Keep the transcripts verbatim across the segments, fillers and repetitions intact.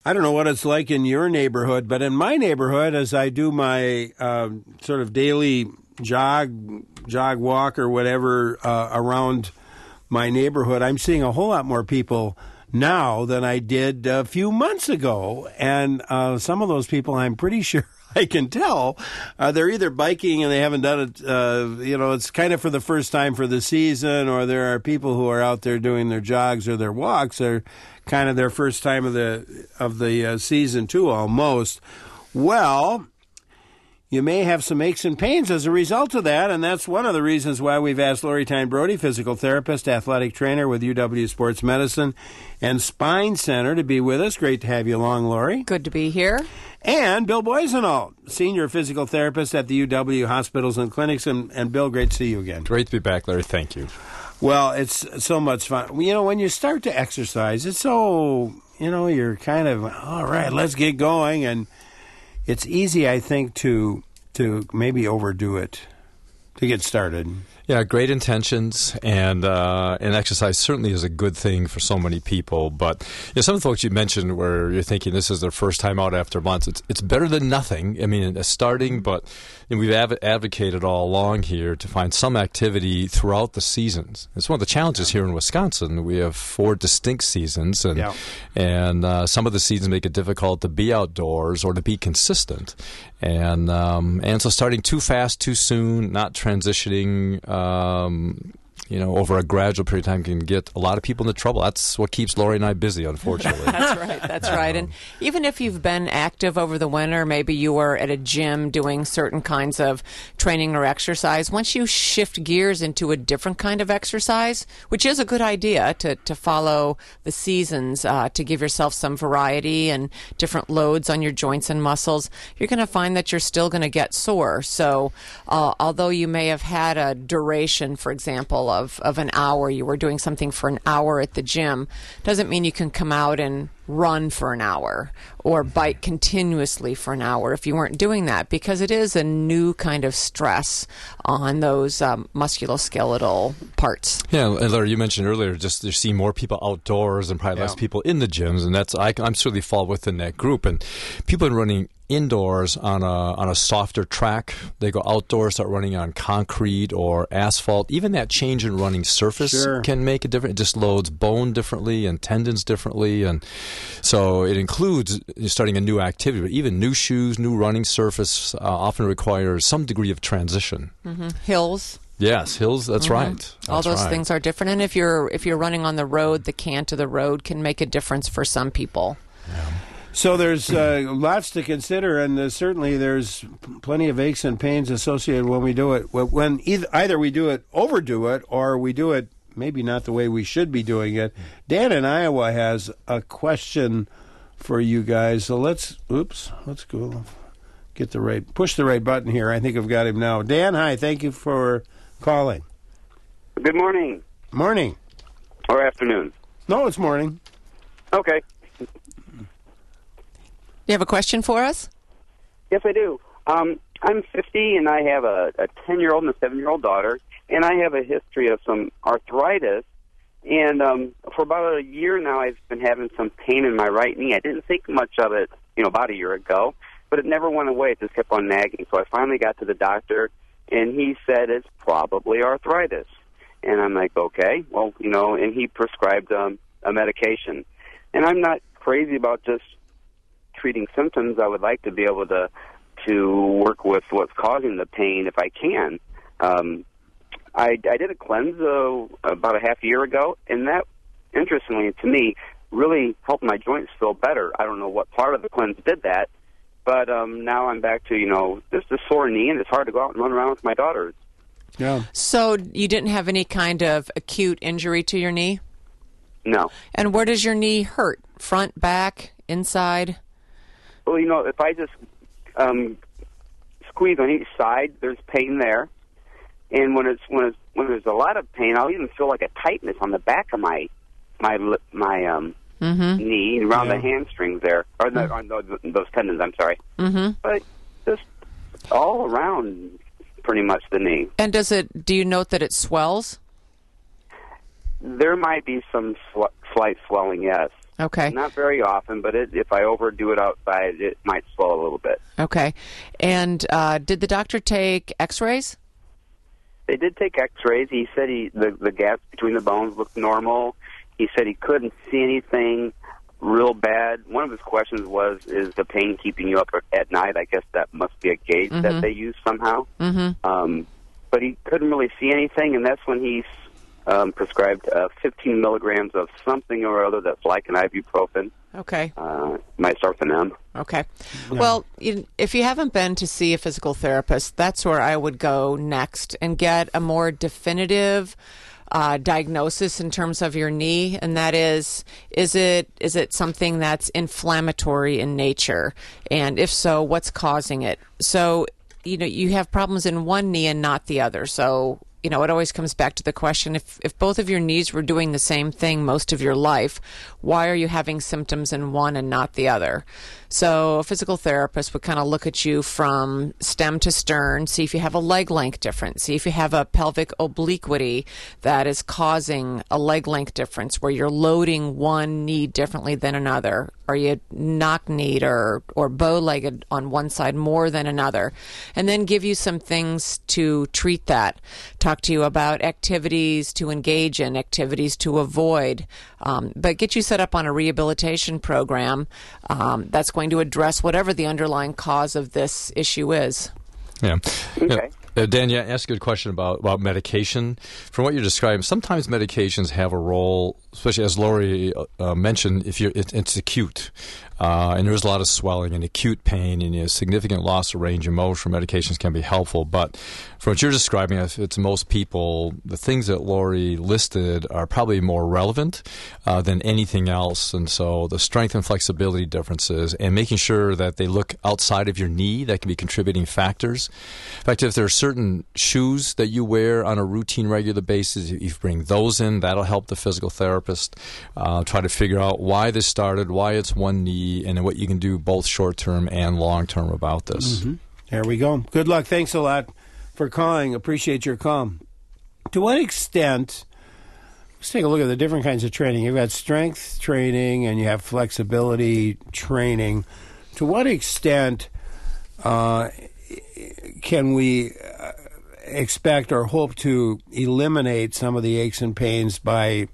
I don't know what it's like in your neighborhood, but in my neighborhood, as I do my uh, sort of daily jog, jog walk or whatever uh, around my neighborhood, I'm seeing a whole lot more people now than I did a few months ago. And uh, some of those people, I'm pretty sure I can tell, uh, they're either biking and they haven't done it, uh, you know, it's kind of for the first time for the season, or there are people who are out there doing their jogs or their walks, or kind of their first time of the of the uh, season too, almost. Well, you may have some aches and pains as a result of that, and that's one of the reasons why we've asked Lori Tyne Brody, physical therapist, athletic trainer with U W Sports Medicine and Spine Center, to be with us. Great to have you along, Lori. Good to be here. And Bill Boisenall, senior physical therapist at the U W Hospitals and Clinics. And, and Bill, great to see you again. Great to be back, Larry. Thank you. Well, it's so much fun. You know, when you start to exercise, it's so, you know, you're kind of, all right, let's get going. And it's easy, I think, to to maybe overdo it to get started. Yeah, great intentions, and uh, and exercise certainly is a good thing for so many people. But you know, some of the folks you mentioned where you're thinking this is their first time out after months, it's it's better than nothing. I mean, it's starting, but you know, we've av- advocated all along here to find some activity throughout the seasons. It's one of the challenges here in Wisconsin. We have four distinct seasons, and yeah. and uh, some of the seasons make it difficult to be outdoors or to be consistent. And um, and so starting too fast, too soon, not transitioning, um, you know, over a gradual period of time can get a lot of people into trouble. That's what keeps Lori and I busy, unfortunately. That's right. That's right. And even if you've been active over the winter, maybe you were at a gym doing certain kinds of training or exercise, once you shift gears into a different kind of exercise, which is a good idea to, to follow the seasons, uh, to give yourself some variety and different loads on your joints and muscles, you're going to find that you're still going to get sore. So uh, although you may have had a duration, for example, Of, of an hour, you were doing something for an hour at the gym, doesn't mean you can come out and run for an hour or bike continuously for an hour if you weren't doing that, because it is a new kind of stress on those um, musculoskeletal parts. Yeah, and Larry, you mentioned earlier just you're seeing more people outdoors and probably yeah. less people in the gyms, and that's I, I'm certainly fall within that group. And people have been running indoors on a on a softer track. They go outdoors, start running on concrete or asphalt. Even that change in running surface sure. can make a difference. It just loads bone differently and tendons differently, and so it includes starting a new activity. But even new shoes, new running surface uh, often requires some degree of transition. Mm-hmm. Hills. Yes, hills. That's mm-hmm. right. That's All those right. things are different. And if you're if you're running on the road, the cant of the road can make a difference for some people. Yeah. So there's uh, lots to consider, and uh, certainly there's plenty of aches and pains associated when we do it. When either, either we do it, overdo it, or we do it maybe not the way we should be doing it. Dan in Iowa has a question for you guys. So let's, oops, let's go get the right, push the right button here. I think I've got him now. Dan, hi, thank you for calling. Good morning. Morning. Or afternoon. No, it's morning. Okay. You have a question for us? Yes, I do. Um, I'm fifty, and I have a, a ten-year-old and a seven-year-old daughter, and I have a history of some arthritis. And um, for about a year now, I've been having some pain in my right knee. I didn't think much of it, you know, about a year ago, but it never went away. It just kept on nagging. So I finally got to the doctor, and he said it's probably arthritis. And I'm like, okay, well, you know, and he prescribed um, a medication. And I'm not crazy about just treating symptoms. I would like to be able to to work with what's causing the pain if I can. Um, I, I did a cleanse uh, about a half year ago, and that, interestingly to me, really helped my joints feel better. I don't know what part of the cleanse did that, but um, now I'm back to, you know, just a sore knee, and it's hard to go out and run around with my daughters. Yeah. So you didn't have any kind of acute injury to your knee? No. And where does your knee hurt? Front, back, inside? Well, you know, if I just um, squeeze on each side, there's pain there. And when it's when it's when there's a lot of pain, I'll even feel like a tightness on the back of my my my um mm-hmm. knee around yeah. the hamstrings there, or the, on those, those tendons. I'm sorry, mm-hmm. but just all around, pretty much the knee. And does it? Do you note that it swells? There might be some sl- slight swelling, yes. Okay. Not very often, but it, if I overdo it outside, it might slow a little bit. Okay. And uh, did the doctor take x-rays? They did take x-rays. He said he the, the gaps between the bones looked normal. He said he couldn't see anything real bad. One of his questions was, is the pain keeping you up at night? I guess that must be a gauge mm-hmm. that they use somehow. Mm-hmm. Um, but he couldn't really see anything, and that's when he um, prescribed uh, fifteen milligrams of something or other that's like an ibuprofen. Okay. Uh, might start with an M. Okay. No. Well, you, if you haven't been to see a physical therapist, that's where I would go next and get a more definitive Uh, diagnosis in terms of your knee, and that is, is it is it something that's inflammatory in nature? And if so, what's causing it? So, you know, you have problems in one knee and not the other. So, you know, it always comes back to the question, if, if both of your knees were doing the same thing most of your life, why are you having symptoms in one and not the other? So a physical therapist would kind of look at you from stem to stern, see if you have a leg length difference, see if you have a pelvic obliquity that is causing a leg length difference where you're loading one knee differently than another. Are you knock-kneed or, or bow-legged on one side more than another? And then give you some things to treat that. Talk to you about activities to engage in, activities to avoid, um, but get you set up on a rehabilitation program um, that's going to address whatever the underlying cause of this issue is. Yeah. Okay. Yeah. Uh, Dan, yeah, ask a good question about, about medication. From what you're describing, sometimes medications have a role, especially as Lori uh, mentioned, if you're it, it's acute. Uh, and there's a lot of swelling and acute pain and you know, significant loss of range of motion. Medications can be helpful. But from what you're describing, if it's most people, the things that Lori listed are probably more relevant uh, than anything else. And so the strength and flexibility differences and making sure that they look outside of your knee, that can be contributing factors. In fact, if there are certain shoes that you wear on a routine, regular basis, if you bring those in, that'll help the physical therapist uh, try to figure out why this started, why it's one knee, and what you can do both short-term and long-term about this. Mm-hmm. There we go. Good luck. Thanks a lot for calling. Appreciate your call. To what extent, let's take a look at the different kinds of training. You've got strength training and you have flexibility training. To what extent uh, can we uh, expect or hope to eliminate some of the aches and pains by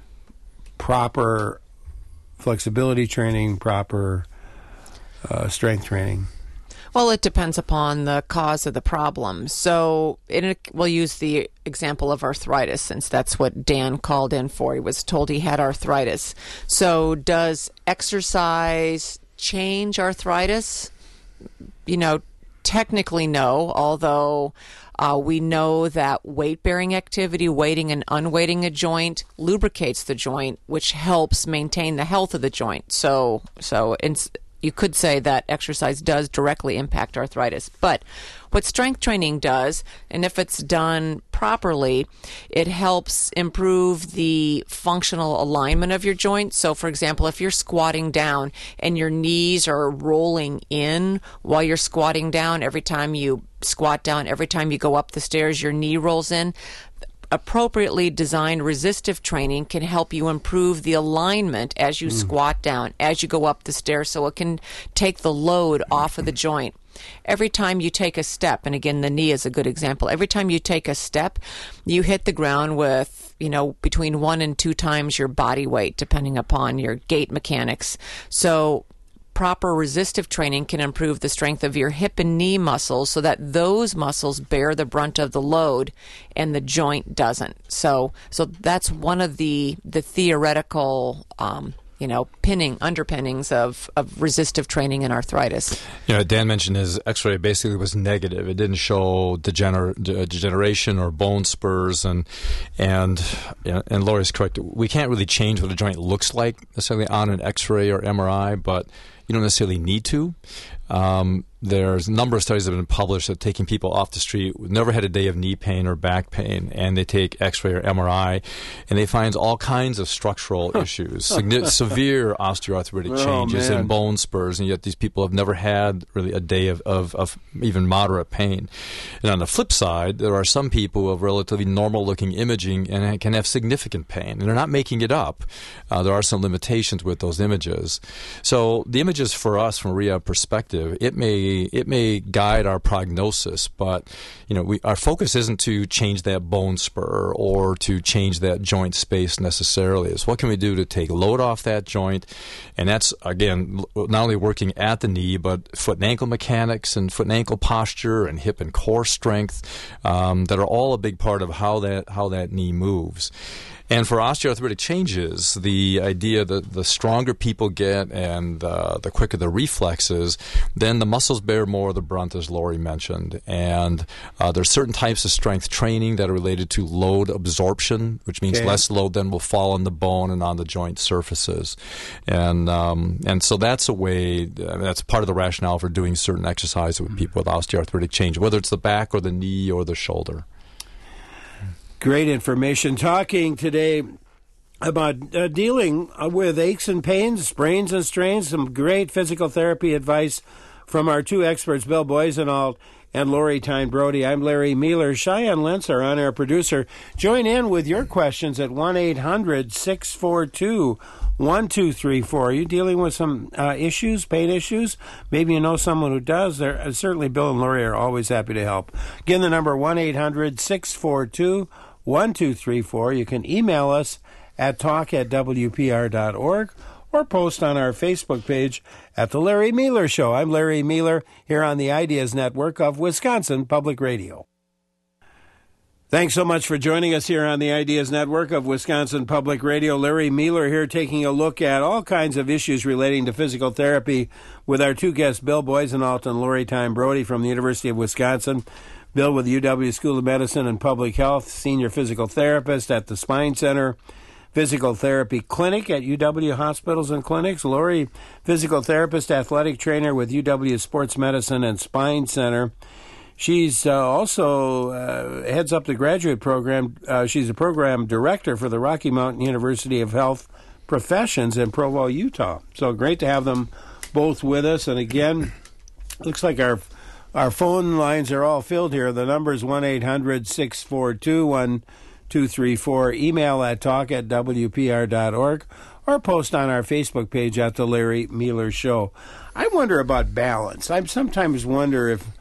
proper flexibility training, proper uh, strength training? Well, it depends upon the cause of the problem. So it, we'll use the example of arthritis, since that's what Dan called in for. He was told he had arthritis. So does exercise change arthritis? You know, technically no, although Uh, we know that weight-bearing activity, weighting and unweighting a joint, lubricates the joint, which helps maintain the health of the joint. So, so it's, you could say that exercise does directly impact arthritis. But what strength training does, and if it's done properly, it helps improve the functional alignment of your joint. So, for example, if you're squatting down and your knees are rolling in while you're squatting down, every time you squat down, every time you go up the stairs, your knee rolls in. Appropriately designed resistive training can help you improve the alignment as you mm. squat down, as you go up the stairs, so it can take the load off of the joint. Every time you take a step, and again, the knee is a good example, every time you take a step, you hit the ground with, you know, between one and two times your body weight, depending upon your gait mechanics. So proper resistive training can improve the strength of your hip and knee muscles so that those muscles bear the brunt of the load and the joint doesn't. So so that's one of the the theoretical um, you know, pinning underpinnings of, of resistive training in arthritis. You know, Dan mentioned his x-ray basically was negative. It didn't show degener- de- degeneration or bone spurs, and and you know, and Lori's correct. We can't really change what a joint looks like necessarily on an x-ray or M R I, but you don't necessarily need to. Um, there's a number of studies that have been published that taking people off the street who never had a day of knee pain or back pain, and they take X-ray or M R I, and they find all kinds of structural issues, signi- severe osteoarthritic Oh, changes man. and bone spurs, and yet these people have never had really a day of, of, of even moderate pain. And on the flip side, there are some people who have relatively normal-looking imaging and can have significant pain, and they're not making it up. Uh, there are some limitations with those images. So the images for us, from a rehab perspective, it may it may guide our prognosis, but you know, we, our focus isn't to change that bone spur or to change that joint space necessarily. It's what can we do to take load off that joint, and that's again not only working at the knee, but foot and ankle mechanics and foot and ankle posture and hip and core strength um, that are all a big part of how that how that knee moves. And for osteoarthritic changes, the idea that the stronger people get and uh, the quicker the reflexes, then the muscles bear more of the brunt, as Lori mentioned. And uh, there's certain types of strength training that are related to load absorption, which means Okay. less load then will fall on the bone and on the joint surfaces. And um, and so that's a way, I mean, that's part of the rationale for doing certain exercises with people with osteoarthritic change, whether it's the back or the knee or the shoulder. Great information. Talking today about uh, dealing uh, with aches and pains, sprains and strains. Some great physical therapy advice from our two experts, Bill Boisenalt and Lori Tyne Brody. I'm Larry Mueller. Cheyenne Lentz, our on-air producer. Join in with your questions at one eight hundred six four two one two three four. Are you dealing with some uh, issues, pain issues? Maybe you know someone who does. They're, uh, certainly Bill and Lori are always happy to help. Again, the number one eight hundred six four two one two three four. You can email us at talk at w p r dot org or post on our Facebook page at The Larry Mueller Show. I'm Larry Mueller here on the Ideas Network of Wisconsin Public Radio. Thanks so much for joining us here on the Ideas Network of Wisconsin Public Radio. Larry Mueller here taking a look at all kinds of issues relating to physical therapy with our two guests, Bill Boisenalt and Lori Tyne Brody from the University of Wisconsin. Bill with U W School of Medicine and Public Health, senior physical therapist at the Spine Center Physical Therapy Clinic at U W Hospitals and Clinics. Lori, physical therapist, athletic trainer with U W Sports Medicine and Spine Center. She's uh, also uh, heads up the graduate program. Uh, she's a program director for the Rocky Mountain University of Health Professions in Provo, Utah. So great to have them both with us. And again, looks like our Our phone lines are all filled here. The number is one eight hundred six four two one two three four. Email at talk at w p r dot org or post on our Facebook page at The Larry Mueller Show. I wonder about balance. I sometimes wonder if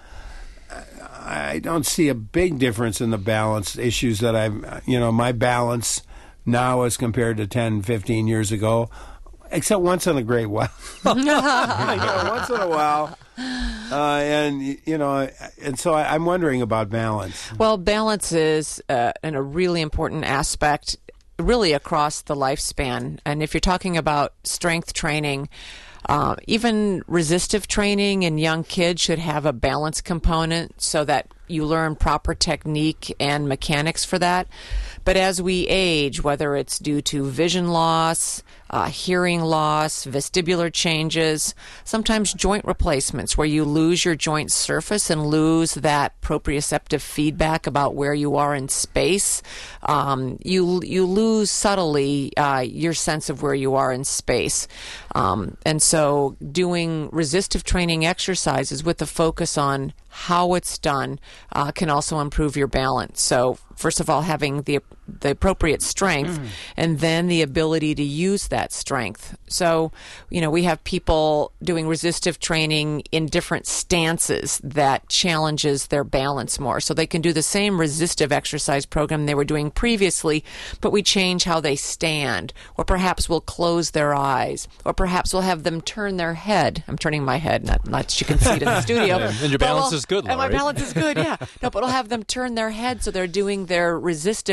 I don't see a big difference in the balance issues that I've, you know, my balance now as compared to ten, fifteen years ago, except once in a great while. you know, once in a while. Uh, and, you know, and so I, I'm wondering about balance. Well, balance is uh, an, a really important aspect really across the lifespan. And if you're talking about strength training, uh, even resistive training in young kids should have a balance component so that you learn proper technique and mechanics for that. But as we age, whether it's due to vision loss, uh, hearing loss, vestibular changes, sometimes joint replacements where you lose your joint surface and lose that proprioceptive feedback about where you are in space, um, you you lose subtly uh, your sense of where you are in space. Um, and so doing resistive training exercises with the focus on how it's done uh, can also improve your balance. So first of all, having the the appropriate strength, mm. and then the ability to use that strength. So, you know, we have people doing resistive training in different stances that challenges their balance more. So they can do the same resistive exercise program they were doing previously, but we change how they stand, or perhaps we'll close their eyes, or perhaps we'll have them turn their head. I'm turning my head, not, not that you can see it in the studio. Yeah, and your balance we'll, is good, Laurie. And my balance is good, yeah. No, but we'll have them turn their head so they're doing their resistive exercise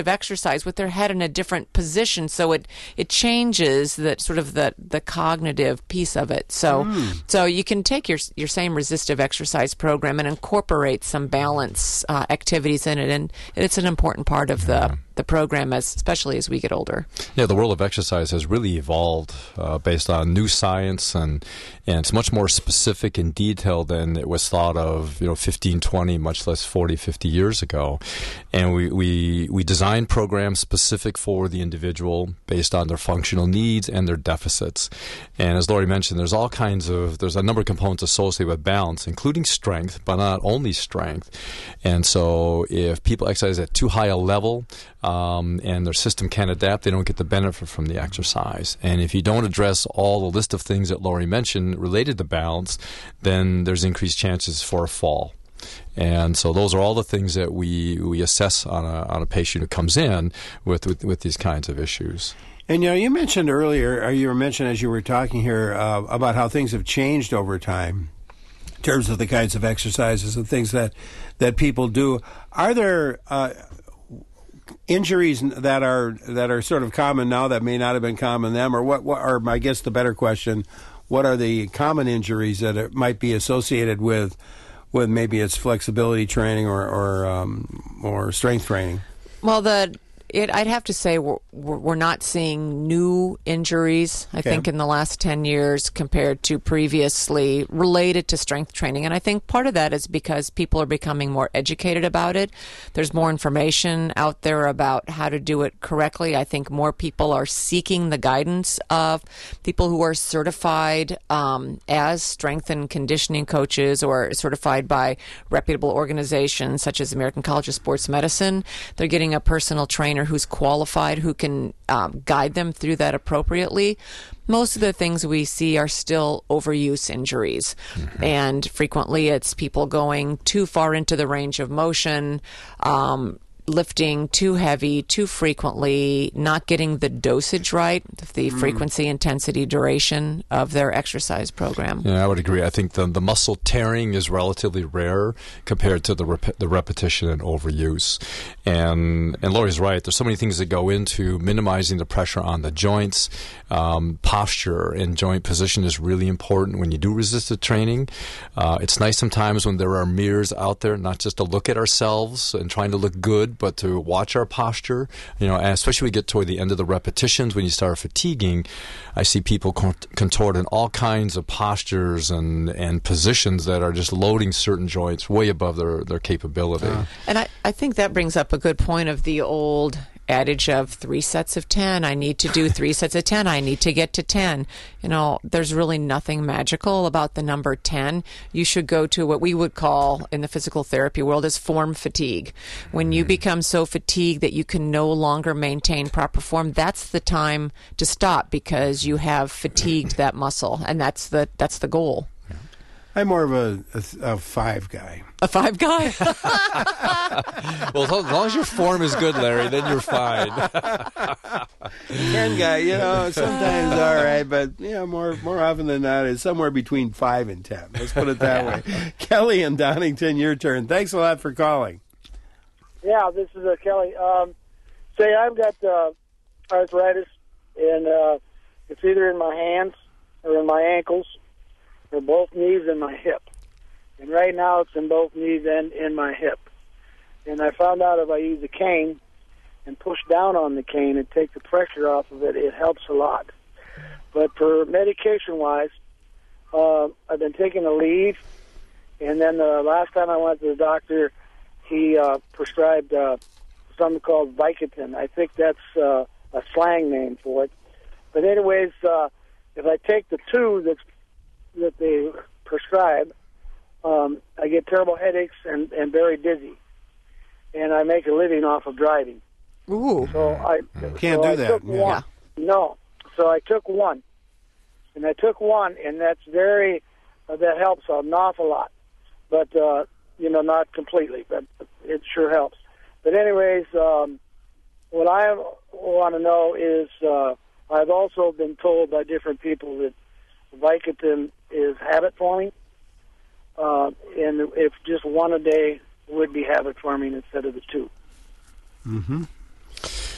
exercise with their head in a different position, so it it changes that sort of the the cognitive piece of it. So mm. so you can take your your same resistive exercise program and incorporate some balance uh, activities in it, and it's an important part of the Yeah. the program, as especially as we get older. Yeah, the world of exercise has really evolved uh, based on new science, and and it's much more specific and detailed than it was thought of, you know, fifteen, twenty, much less forty, fifty years ago. And we, we, we design programs specific for the individual based on their functional needs and their deficits. And as Lori mentioned, there's all kinds of, there's a number of components associated with balance, including strength, but not only strength. And so if people exercise at too high a level, Um, and their system can't adapt, they don't get the benefit from the exercise. And if you don't address all the list of things that Lori mentioned related to balance, then there's increased chances for a fall. And so those are all the things that we, we assess on a, on a patient who comes in with, with, with these kinds of issues. And, you know, you mentioned earlier, or you were mentioning as you were talking here, uh, about how things have changed over time in terms of the kinds of exercises and things that, that people do. Are there uh, injuries that are that are sort of common now that may not have been common then, or what? What or I guess the better question, what are the common injuries that it might be associated with, with maybe it's flexibility training or or um, or strength training? Well, the it I'd have to say we're we're not seeing new injuries. I Okay. think in the last ten years compared to previously related to strength training, and I think part of that is because people are becoming more educated about it. There's more information out there about how to do it correctly. I think more people are seeking the guidance of people who are certified um, as strength and conditioning coaches or certified by reputable organizations such as American College of Sports Medicine. They're getting a personal trainer who's qualified, who can um, guide them through that appropriately. Most of the things we see are still overuse injuries. Mm-hmm. And frequently it's people going too far into the range of motion, um, lifting too heavy, too frequently, not getting the dosage right, the mm. frequency, intensity, duration of their exercise program. Yeah, I would agree. I think the the muscle tearing is relatively rare compared to the rep- the repetition and overuse. And and Lori's right. There's so many things that go into minimizing the pressure on the joints. Um, posture and joint position is really important when you do resisted training. Uh, it's nice sometimes when there are mirrors out there, not just to look at ourselves and trying to look good, but to watch our posture. You know, and especially when we get toward the end of the repetitions, when you start fatiguing, I see people cont- contort in all kinds of postures and, and positions that are just loading certain joints way above their, their capability. Uh. And I, I think that brings up a good point of the old adage of three sets of ten. I need to do three sets of ten. I need to get to ten. You know, there's really nothing magical about the number ten. You should go to what we would call in the physical therapy world as form fatigue. When you become so fatigued that you can no longer maintain proper form, that's the time to stop because you have fatigued that muscle, and that's the that's the goal. I'm more of a, a, a five guy. A five guy? Well, as long as your form is good, Larry, then you're fine. Ten guy, you know, sometimes all right, but you know, more more often than not, it's somewhere between five and ten. Let's put it that way. Kelly in Donington, your turn. Thanks a lot for calling. Yeah, this is uh, Kelly. Um, say I've got uh, arthritis, and uh, it's either in my hands or in my ankles, or both knees and my hip. And right now it's in both knees and in my hip. And I found out if I use a cane and push down on the cane and take the pressure off of it, it helps a lot. But for medication-wise, uh, I've been taking a leave, and then the last time I went to the doctor, he uh, prescribed uh, something called Vicodin. I think that's uh, a slang name for it. But anyways, uh, if I take the two that's that they prescribe, um, I get terrible headaches and, and very dizzy. And I make a living off of driving. Ooh. So I Can't so do I that. Took Yeah. one. No. So I took one. And I took one, and that's very, uh, that helps an awful lot. But, uh, you know, not completely, but it sure helps. But anyways, um, what I want to know is uh, I've also been told by different people that Vicodin is habit forming, uh, and if just one a day would be habit forming instead of the two. Mm-hmm.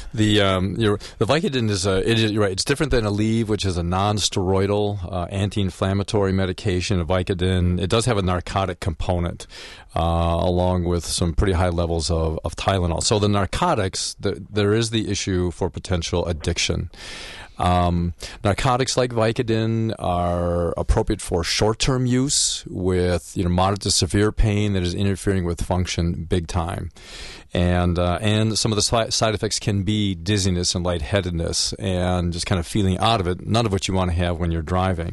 The um, you're, the Vicodin is a, it is, you're right. It's different than Aleve, which is a non-steroidal uh, anti-inflammatory medication. Vicodin, it does have a narcotic component, uh, along with some pretty high levels of, of Tylenol. So the narcotics, the, there is the issue for potential addiction. Um, narcotics like Vicodin are appropriate for short-term use with, you know, moderate to severe pain that is interfering with function big time. And uh, and some of the sli- side effects can be dizziness and lightheadedness and just kind of feeling out of it, none of what you want to have when you're driving.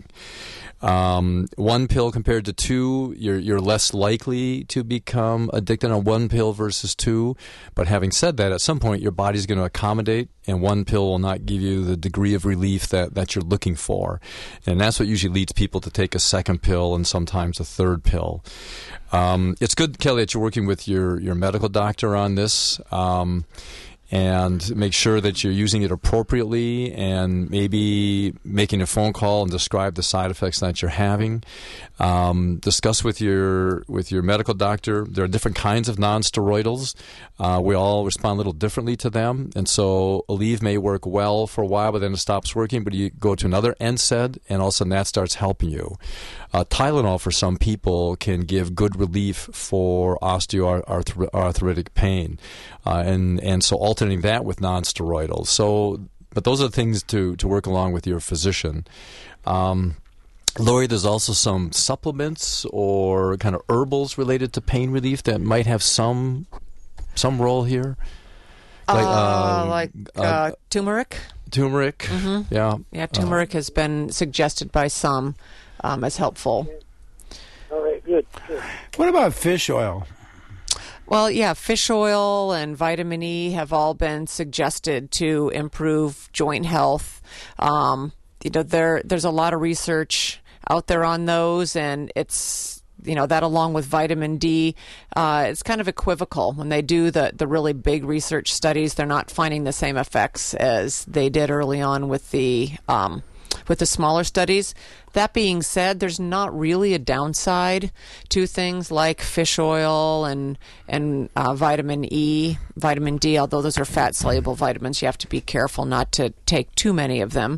Um, one pill compared to two, you're you're less likely to become addicted on one pill versus two. But having said that, at some point your body's going to accommodate, and one pill will not give you the degree of relief that, that you're looking for. And that's what usually leads people to take a second pill and sometimes a third pill. Um, it's good, Kelly, that you're working with your, your medical doctor on this. Um, and make sure that you're using it appropriately and maybe making a phone call and describe the side effects that you're having. Um, discuss with your with your medical doctor. There are different kinds of non-steroidals. Uh, we all respond a little differently to them. And so Aleve may work well for a while, but then it stops working. But you go to another N SAID, and all of a sudden that starts helping you. Uh, Tylenol for some people can give good relief for osteoarthritic pain. Uh, and, and so alternating that with non-steroidals. So, but those are things to, to work along with your physician. Um, Lori, there's also some supplements or kind of herbals related to pain relief that might have some some role here. Like, uh, um, like uh, uh, turmeric? Turmeric, mm-hmm. yeah. Yeah, turmeric uh, has been suggested by some um, as helpful. All right, good, good. What about fish oil? Well, yeah, fish oil and vitamin E have all been suggested to improve joint health. Um, you know, there there's a lot of research out there on those, and it's, you know, that along with vitamin D, uh, it's kind of equivocal. When they do the, the really big research studies, they're not finding the same effects as they did early on with the um, with the smaller studies. That being said, there's not really a downside to things like fish oil and and uh, vitamin E, vitamin D, although those are fat-soluble vitamins. You have to be careful not to take too many of them.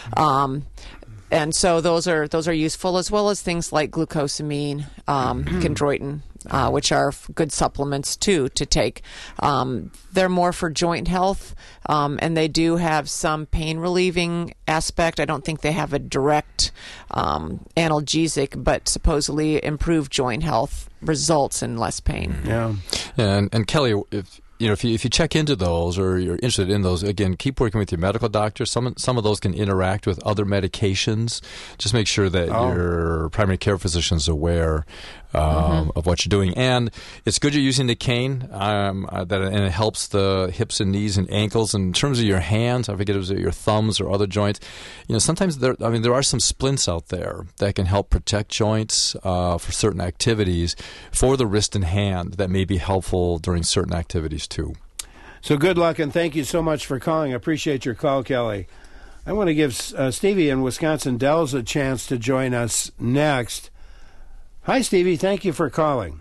Um, and so those are those are useful, as well as things like glucosamine, um, chondroitin, uh, which are good supplements too to take. Um, they're more for joint health, um, and they do have some pain relieving aspect. I don't think they have a direct um, analgesic, but supposedly improved joint health results in less pain. Yeah, yeah and, and Kelly, if you know, if you if you check into those or you're interested in those, again, keep working with your medical doctor. Some some of those can interact with other medications. Just make sure that oh. your primary care physician is aware um, mm-hmm. of what you're doing. And it's good you're using the cane. Um, uh, that and it helps the hips and knees and ankles. And in terms of your hands, I forget if it was your thumbs or other joints. You know, sometimes there. I mean, there are some splints out there that can help protect joints uh, for certain activities for the wrist and hand that may be helpful during certain activities too. So good luck, and thank you so much for calling. I appreciate your call, Kelly. I want to give uh, Stevie in Wisconsin Dells a chance to join us next. Hi, Stevie. Thank you for calling.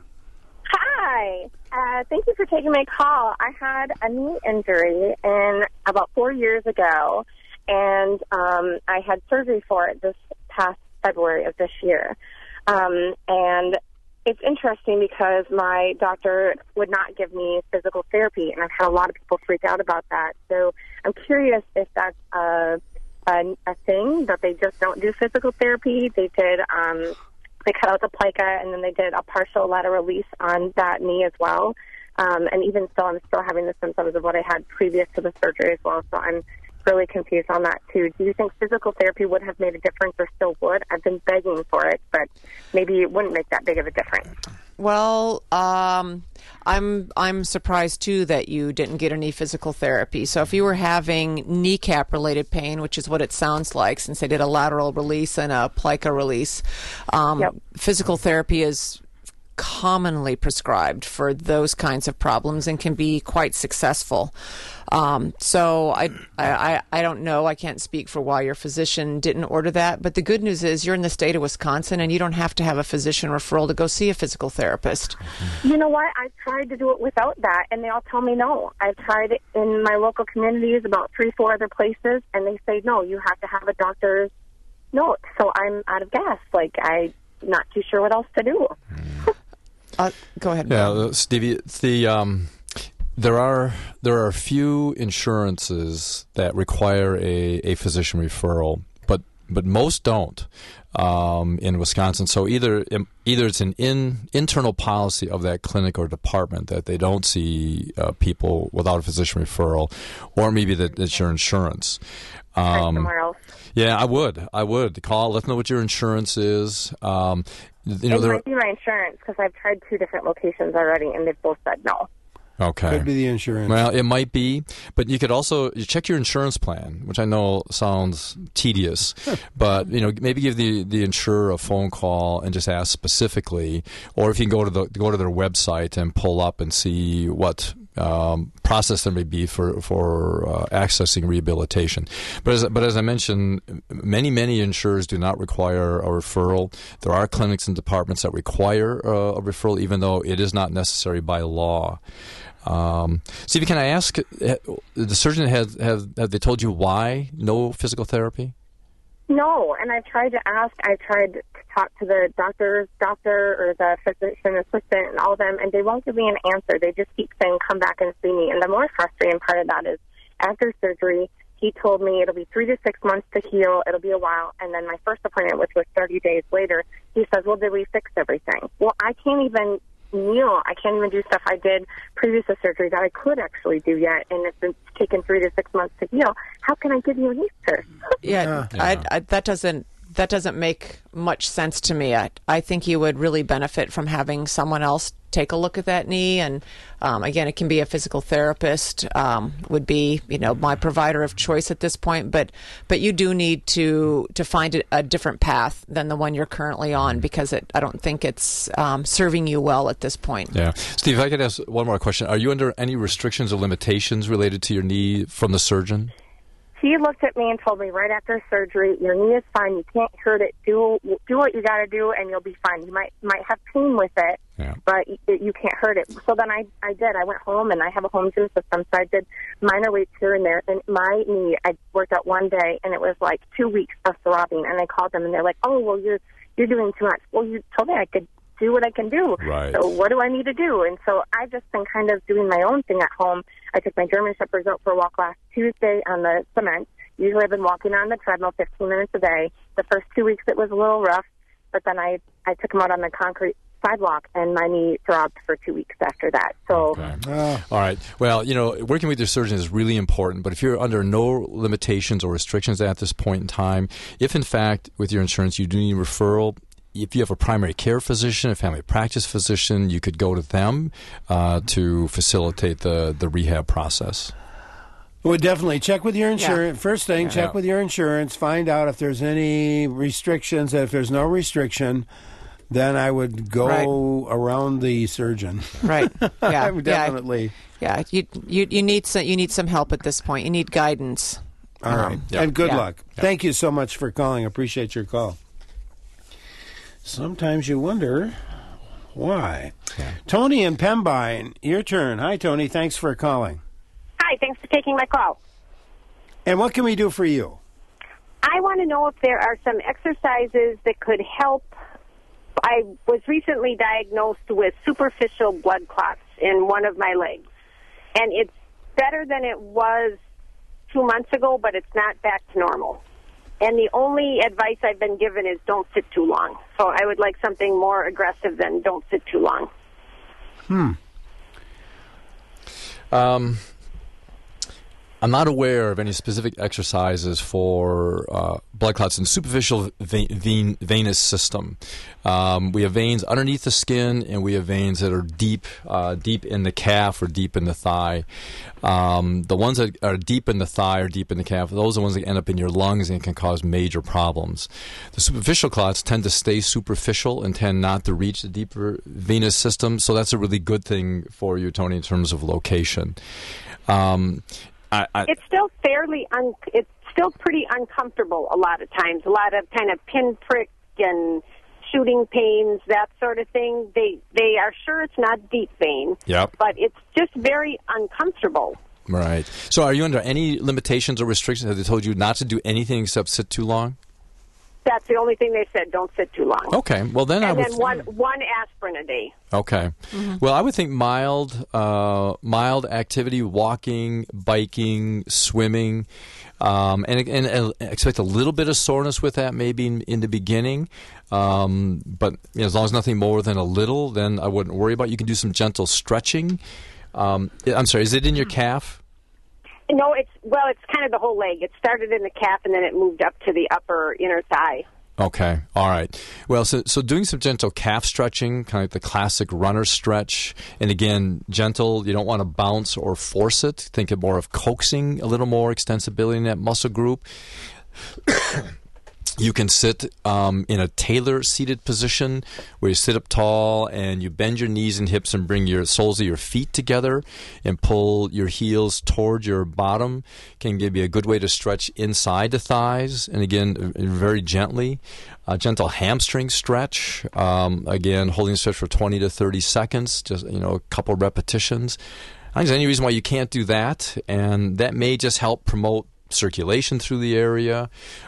Hi. Uh, thank you for taking my call. I had a knee injury in about four years ago, and um, I had surgery for it this past February of this year. Um, and it's interesting because my doctor would not give me physical therapy, and I've had a lot of people freak out about that. So I'm curious if that's a, a, a thing, that they just don't do physical therapy. They did, um, they cut out the plica, and then they did a partial lateral release on that knee as well. Um, and even still, I'm still having the symptoms of what I had previous to the surgery as well. So I'm really confused on that too. Do you think physical therapy would have made a difference, or still would? I've been begging for it, but maybe it wouldn't make that big of a difference. Well, um, I'm I'm surprised too that you didn't get any physical therapy. So if you were having kneecap related pain, which is what it sounds like, since they did a lateral release and a plica release, um, yep. physical therapy is commonly prescribed for those kinds of problems and can be quite successful. Um, so I, I, I don't know. I can't speak for why your physician didn't order that. But the good news is you're in the state of Wisconsin and you don't have to have a physician referral to go see a physical therapist. You know what? I've tried to do it without that, and they all tell me no. I've tried it in my local communities, about three, four other places, and they say, no, you have to have a doctor's note. So I'm out of gas. Like, I'm not too sure what else to do. Uh, go ahead. Yeah, uh, Stevie, the... Um There are there are a few insurances that require a, a physician referral, but but most don't um, in Wisconsin. So either either it's an in, internal policy of that clinic or department that they don't see uh, people without a physician referral, or maybe that it's your insurance. Um, somewhere else. Yeah, I would. I would call. Let them know what your insurance is. Um, you know, it there might be my insurance because I've tried two different locations already, and they've both said no. Okay. Could be the insurance. Well, it might be, but you could also you check your insurance plan, which I know sounds tedious, but you know maybe give the, the insurer a phone call and just ask specifically, or if you can go to the go to their website and pull up and see what um, process there may be for for uh, accessing rehabilitation. But as but as I mentioned, many many insurers do not require a referral. There are clinics and departments that require uh, a referral, even though it is not necessary by law. Um, Stevie, can I ask, the surgeon has have, have they told you why no physical therapy? No, and I've tried to ask. I tried to talk to the doctor's doctor or the physician assistant and all of them, and they won't give me an answer. They just keep saying, come back and see me. And the more frustrating part of that is after surgery, he told me it'll be three to six months to heal. It'll be a while. And then my first appointment, which was thirty days later, he says, well, did we fix everything? Well, I can't even kneel. I can't even do stuff I did previous to surgery that I could actually do yet, and it's been taken three to six months to heal. How can I give you an answer? Yeah, Yeah. I, I, that doesn't that doesn't make much sense to me. I, I think you would really benefit from having someone else take a look at that knee. And um, again, it can be a physical therapist, um, would be, you know, my provider of choice at this point. But but you do need to to find a, a different path than the one you're currently on, because it, I don't think it's um, serving you well at this point. Yeah, Steve, if I could ask one more question: are you under any restrictions or limitations related to your knee from the surgeon? He looked at me and told me right after surgery, your knee is fine. You can't hurt it. Do do what you got to do, and you'll be fine. You might might have pain with it, yeah. but you, you can't hurt it. So then I, I did. I went home, and I have a home gym system, so I did minor weights here and there. And my knee, I worked out one day, and it was like two weeks of throbbing. And I called them, and they're like, oh, well, you're you're doing too much. Well, you told me I could do what I can do. Right. So what do I need to do? And so I've just been kind of doing my own thing at home. I took my German Shepherds out for a walk last Tuesday on the cement. Usually I've been walking on the treadmill fifteen minutes a day. The first two weeks it was a little rough, but then I, I took him out on the concrete sidewalk, and my knee throbbed for two weeks after that. So, Okay. Oh. All right. Well, you know, working with your surgeon is really important, but if you're under no limitations or restrictions at this point in time, if in fact with your insurance you do need a referral, if you have a primary care physician, a family practice physician, you could go to them uh, to facilitate the, the rehab process. Well, definitely check with your insurance. Yeah. First thing, check Yeah. with your insurance. Find out if there's any restrictions. If there's no restriction, then I would go Right. around the surgeon. Right. Yeah. I would definitely. Yeah. yeah. You, you you need some you need some help at this point. You need guidance. All right. yeah. And good Yeah. luck. Thank you so much for calling. Appreciate your call. Sometimes you wonder why. Tony and Pembine, your turn. Hi, Tony. Thanks for calling. Hi, thanks for taking my call. And what can we do for you? I want to know if there are some exercises that could help. I was recently diagnosed with superficial blood clots in one of my legs, and it's better than it was two months ago, but it's not back to normal. And the only advice I've been given is don't sit too long. So I would like something more aggressive than don't sit too long. Hmm. Um, I'm not aware of any specific exercises for uh, blood clots in the superficial vein, vein, venous system. Um, we have veins underneath the skin, and we have veins that are deep, uh, deep in the calf or deep in the thigh. Um, the ones that are deep in the thigh or deep in the calf, those are the ones that end up in your lungs and can cause major problems. The superficial clots tend to stay superficial and tend not to reach the deeper venous system, so that's a really good thing for you, Tony, in terms of location. Um, I, I, it's still fairly, un- it's still pretty uncomfortable a lot of times. A lot of kind of pinprick and shooting pains, that sort of thing. They they are sure it's not deep vein, yep. but it's just very uncomfortable. Right. So are you under any limitations or restrictions? Have they told you not to do anything except sit too long? That's the only thing they said. Don't sit too long. Okay. Well, then and I would. And then one one aspirin a day. Okay. Mm-hmm. Well, I would think mild, uh, mild activity, walking, biking, swimming, um, and, and, and expect a little bit of soreness with that maybe in, in the beginning. Um, but you know, as long as nothing more than a little, then I wouldn't worry about it. You can do some gentle stretching. Um, I'm sorry. Is it in your calf? No, it's well, it's kind of the whole leg. It started in the calf, and then it moved up to the upper inner thigh. Okay, all right. Well, so so doing some gentle calf stretching, kind of like the classic runner stretch, and again, gentle. You don't want to bounce or force it. Think of more of coaxing a little more extensibility in that muscle group. You can sit um, in a tailor-seated position where you sit up tall and you bend your knees and hips and bring your soles of your feet together and pull your heels toward your bottom. Can give you a good way to stretch inside the thighs, and again, very gently. A gentle hamstring stretch. Um, again, holding the stretch for twenty to thirty seconds, just you know, a couple repetitions. I don't think there's any reason why you can't do that, and that may just help promote circulation through the area,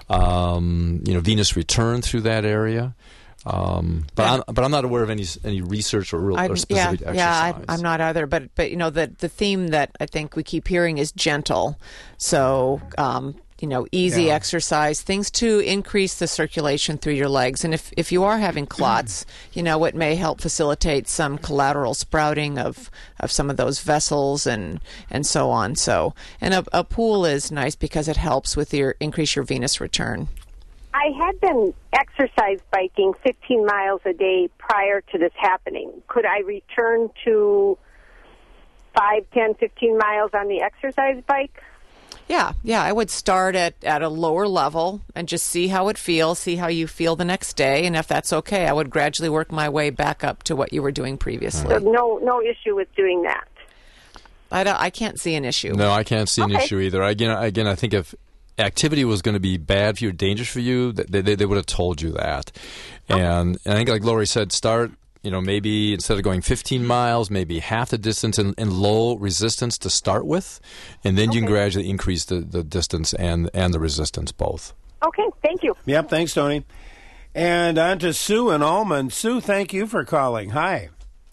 um, you know, venous return through that area. Um, but yeah. I'm but I'm not aware of any any research or, real, or specific yeah, exercise. Yeah, I, I'm not either. But but you know, the the theme that I think we keep hearing is gentle. So. Um, you know, easy yeah. exercise, things to increase the circulation through your legs. And if, if you are having clots, you know, it may help facilitate some collateral sprouting of, of some of those vessels and, and so on. So, and a, a pool is nice because it helps with your, increase your venous return. I had been exercise biking fifteen miles a day prior to this happening. Could I return to five, ten, fifteen miles on the exercise bike? Yeah, yeah, I would start at, at a lower level and just see how it feels, see how you feel the next day, and if that's okay, I would gradually work my way back up to what you were doing previously. So no, no issue with doing that. I, don't, I can't see an issue. No, I can't see an okay. issue either. Again, again, I think if activity was going to be bad for you, dangerous for you, they, they, they would have told you that. And, and I think, like Lori said, start. You know, maybe instead of going fifteen miles, maybe half the distance in, in low resistance to start with, and then okay. you can gradually increase the, the distance and, and the resistance both. Okay, thank you. Yep, thanks, Tony. And on to Sue in Almond. Sue, thank you for calling. Hi.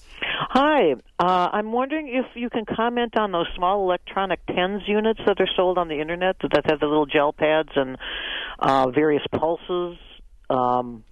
Hi. Uh, I'm wondering if you can comment on those small electronic TENS units that are sold on the Internet that have the little gel pads and uh, various pulses. Um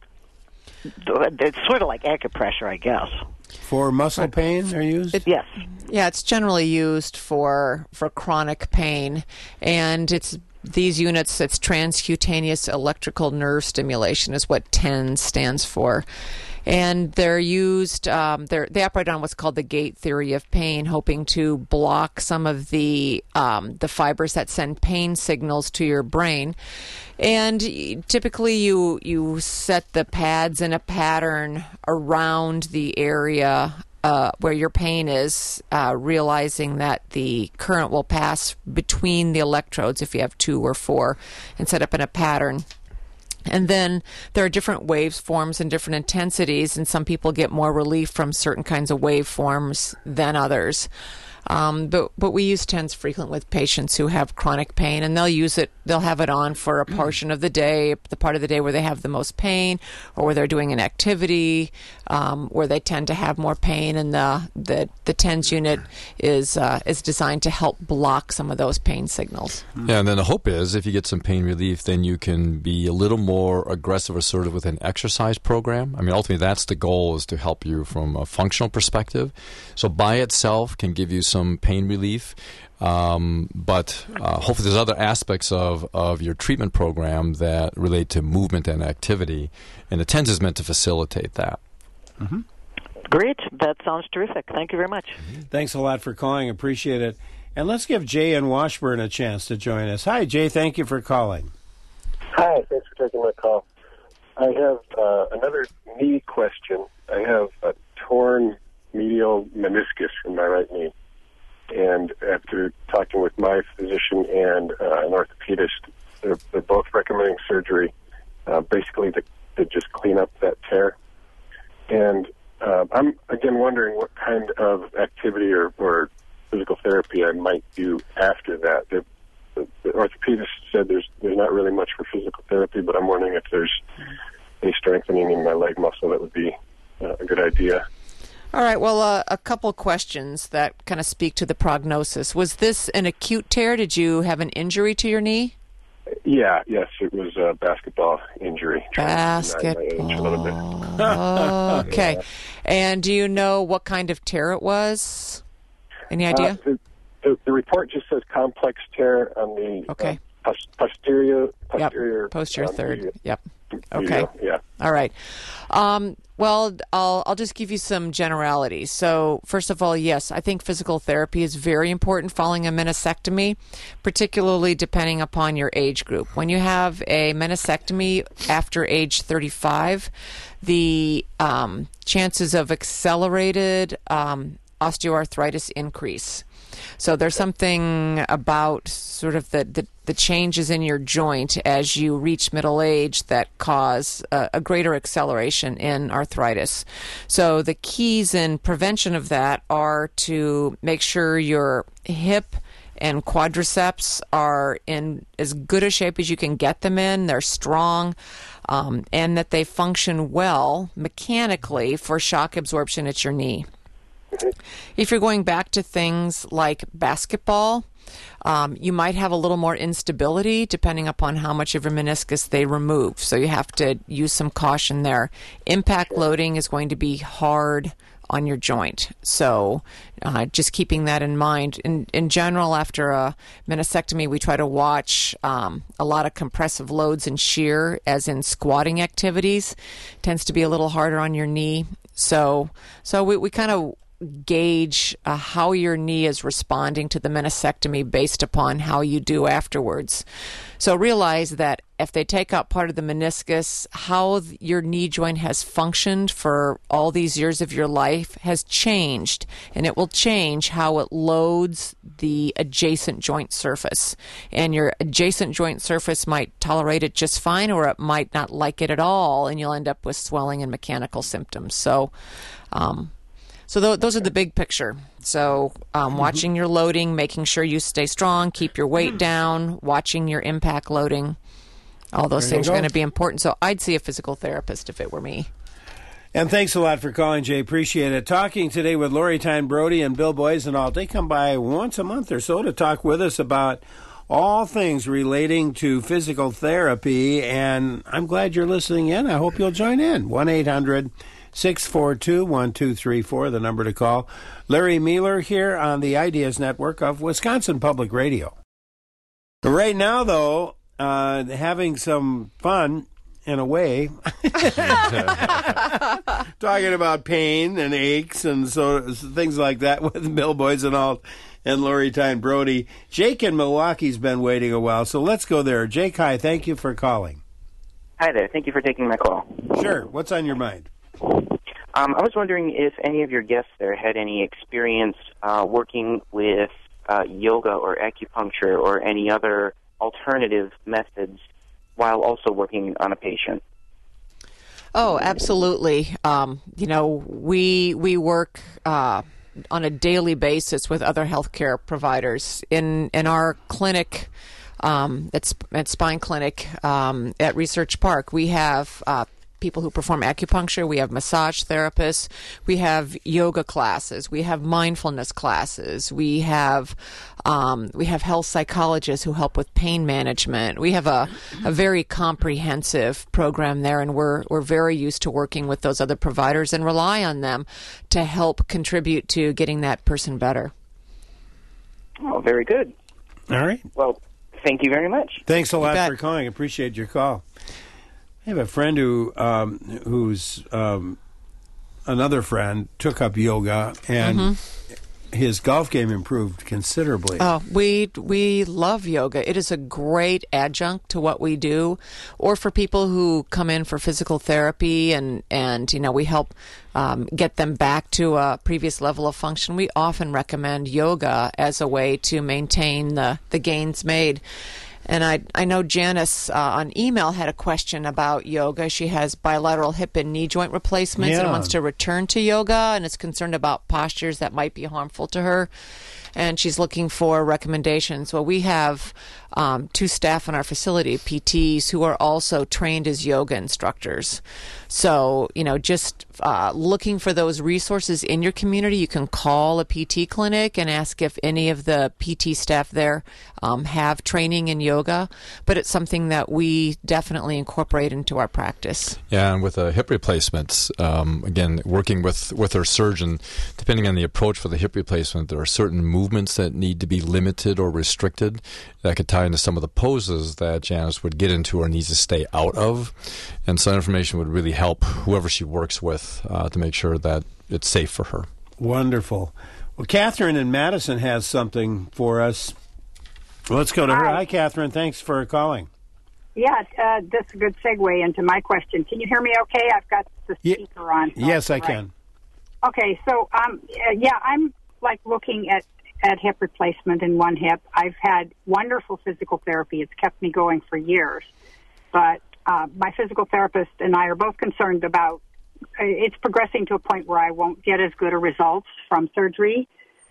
It's sort of like acupressure, I guess. For muscle pain, they're used? It, yes. Yeah, it's generally used for for chronic pain, and it's these units. It's transcutaneous electrical nerve stimulation, is what TENS stands for. And they're used, um, they're, they operate on what's called the gate theory of pain, hoping to block some of the um, the fibers that send pain signals to your brain. And typically you you set the pads in a pattern around the area uh, where your pain is, uh, realizing that the current will pass between the electrodes if you have two or four, and set up in a pattern. And then there are different waveforms and different intensities, and some people get more relief from certain kinds of waveforms than others. Um, but but we use TENS frequently with patients who have chronic pain, and they'll use it. They'll have it on for a portion of the day, the part of the day where they have the most pain, or where they're doing an activity um, where they tend to have more pain. And the the, the TENS unit is uh, is designed to help block some of those pain signals. Yeah, and then the hope is if you get some pain relief, then you can be a little more aggressive or assertive with an exercise program. I mean, ultimately, that's the goal, is to help you from a functional perspective. So by itself can give you some pain relief. Um, but uh, hopefully there's other aspects of, of your treatment program that relate to movement and activity, and the TENS is meant to facilitate that. Mm-hmm. Great. That sounds terrific. Thank you very much. Thanks a lot for calling. Appreciate it. And let's give Jay in Washburn a chance to join us. Hi, Jay. Thank you for calling. Hi. Thanks for taking my call. I have uh, another knee question. I have a torn medial meniscus in my right knee. And after talking with my physician and uh, an orthopedist, they're, they're both recommending surgery, uh, basically to, to just clean up that tear. And uh, I'm, again, wondering what kind of activity or, or physical therapy I might do after that. The, the, the orthopedist said there's there's not really much for physical therapy, but I'm wondering if there's a strengthening in my leg muscle that would be uh, a good idea. All right, well, uh, a couple questions that kind of speak to the prognosis. Was this an acute tear? Did you have an injury to your knee? Yeah, yes, it was a basketball injury. Basketball. Okay. Yeah. And do you know what kind of tear it was? Any idea? Uh, the, the, the report just says complex tear on the okay. uh, posterior, posterior, yep. posterior um, third. Medial. Yep. Okay. Medial, yeah. All right. Um, well, I'll I'll just give you some generalities. So, first of all, yes, I think physical therapy is very important following a meniscectomy, particularly depending upon your age group. When you have a meniscectomy after age thirty-five, the um, chances of accelerated um, osteoarthritis increase. So there's something about sort of the, the, the changes in your joint as you reach middle age that cause a, a greater acceleration in arthritis. So the keys in prevention of that are to make sure your hip and quadriceps are in as good a shape as you can get them in. They're strong, um, and that they function well mechanically for shock absorption at your knee. If you're going back to things like basketball, um, you might have a little more instability depending upon how much of your meniscus they remove. So you have to use some caution there. Impact loading is going to be hard on your joint. So uh, just keeping that in mind. In, in general, after a meniscectomy, we try to watch um, a lot of compressive loads and shear, as in squatting activities. Tends to be a little harder on your knee. So, so we, we kind of gauge uh, how your knee is responding to the meniscectomy based upon how you do afterwards. So realize that if they take out part of the meniscus, how your knee joint has functioned for all these years of your life has changed, and it will change how it loads the adjacent joint surface. And your adjacent joint surface might tolerate it just fine, or it might not like it at all, and you'll end up with swelling and mechanical symptoms. So um, So th- those are the big picture. So um, watching your loading, making sure you stay strong, keep your weight down, watching your impact loading. All those There things you are go. going to be important. So I'd see a physical therapist if it were me. And thanks a lot for calling, Jay. Appreciate it. Talking today with Lori Tyne Brody and Bill Boysenall. They come by once a month or so to talk with us about all things relating to physical therapy. And I'm glad you're listening in. I hope you'll join in. one eight hundred six four two one two three four, the number to call. Larry Mueller here on the Ideas Network of Wisconsin Public Radio. Right now, though, uh, having some fun in a way, talking about pain and aches and so things like that with Bill Boysenall and Lori Tyne Brody. Jake in Milwaukee's been waiting a while, so let's go there. Jake, hi, thank you for calling. Hi there. Thank you for taking my call. Sure. What's on your mind? Um, I was wondering if any of your guests there had any experience uh, working with uh, yoga or acupuncture or any other alternative methods while also working on a patient. Oh, absolutely. Um, you know, we we work uh, on a daily basis with other healthcare providers. In in our clinic, um, at, at Spine Clinic um, at Research Park, we have uh, people who perform acupuncture, we have massage therapists, we have yoga classes, we have mindfulness classes, we have um, we have health psychologists who help with pain management. We have a, a very comprehensive program there, and we're we're very used to working with those other providers and rely on them to help contribute to getting that person better. Oh, very good. All right. Well, thank you very much. Thanks a lot for calling. Appreciate your call. I have a friend who um, who's um, another friend took up yoga, and mm-hmm. his golf game improved considerably. Oh, we we love yoga. It is a great adjunct to what we do, or for people who come in for physical therapy, and and you know we help um, get them back to a previous level of function. We often recommend yoga as a way to maintain the the gains made. And I I know Janice uh, on email had a question about yoga. She has bilateral hip and knee joint replacements Yeah. and wants to return to yoga and is concerned about postures that might be harmful to her. And she's looking for recommendations. Well, we have um, two staff in our facility, P Ts, who are also trained as yoga instructors. So, you know, just uh, looking for those resources in your community, you can call a P T clinic and ask if any of the P T staff there um, have training in yoga. But it's something that we definitely incorporate into our practice. Yeah, and with a hip replacement, um, again, working with, with our surgeon, depending on the approach for the hip replacement, there are certain movements that need to be limited or restricted. That could tie into some of the poses that Janice would get into or needs to stay out of. And so that information would really help whoever she works with uh, to make sure that it's safe for her. Wonderful. Well, Catherine in Madison has something for us. Let's go to her. Hi. Hi, Catherine. Thanks for calling. Yeah, uh, that's a good segue into my question. Can you hear me okay? I've got the speaker on. Yes, I Right. can. Okay, so um, uh, yeah, I'm like looking at, at hip replacement in one hip. I've had wonderful physical therapy. It's kept me going for years. But uh, my physical therapist and I are both concerned about uh, it's progressing to a point where I won't get as good a results from surgery.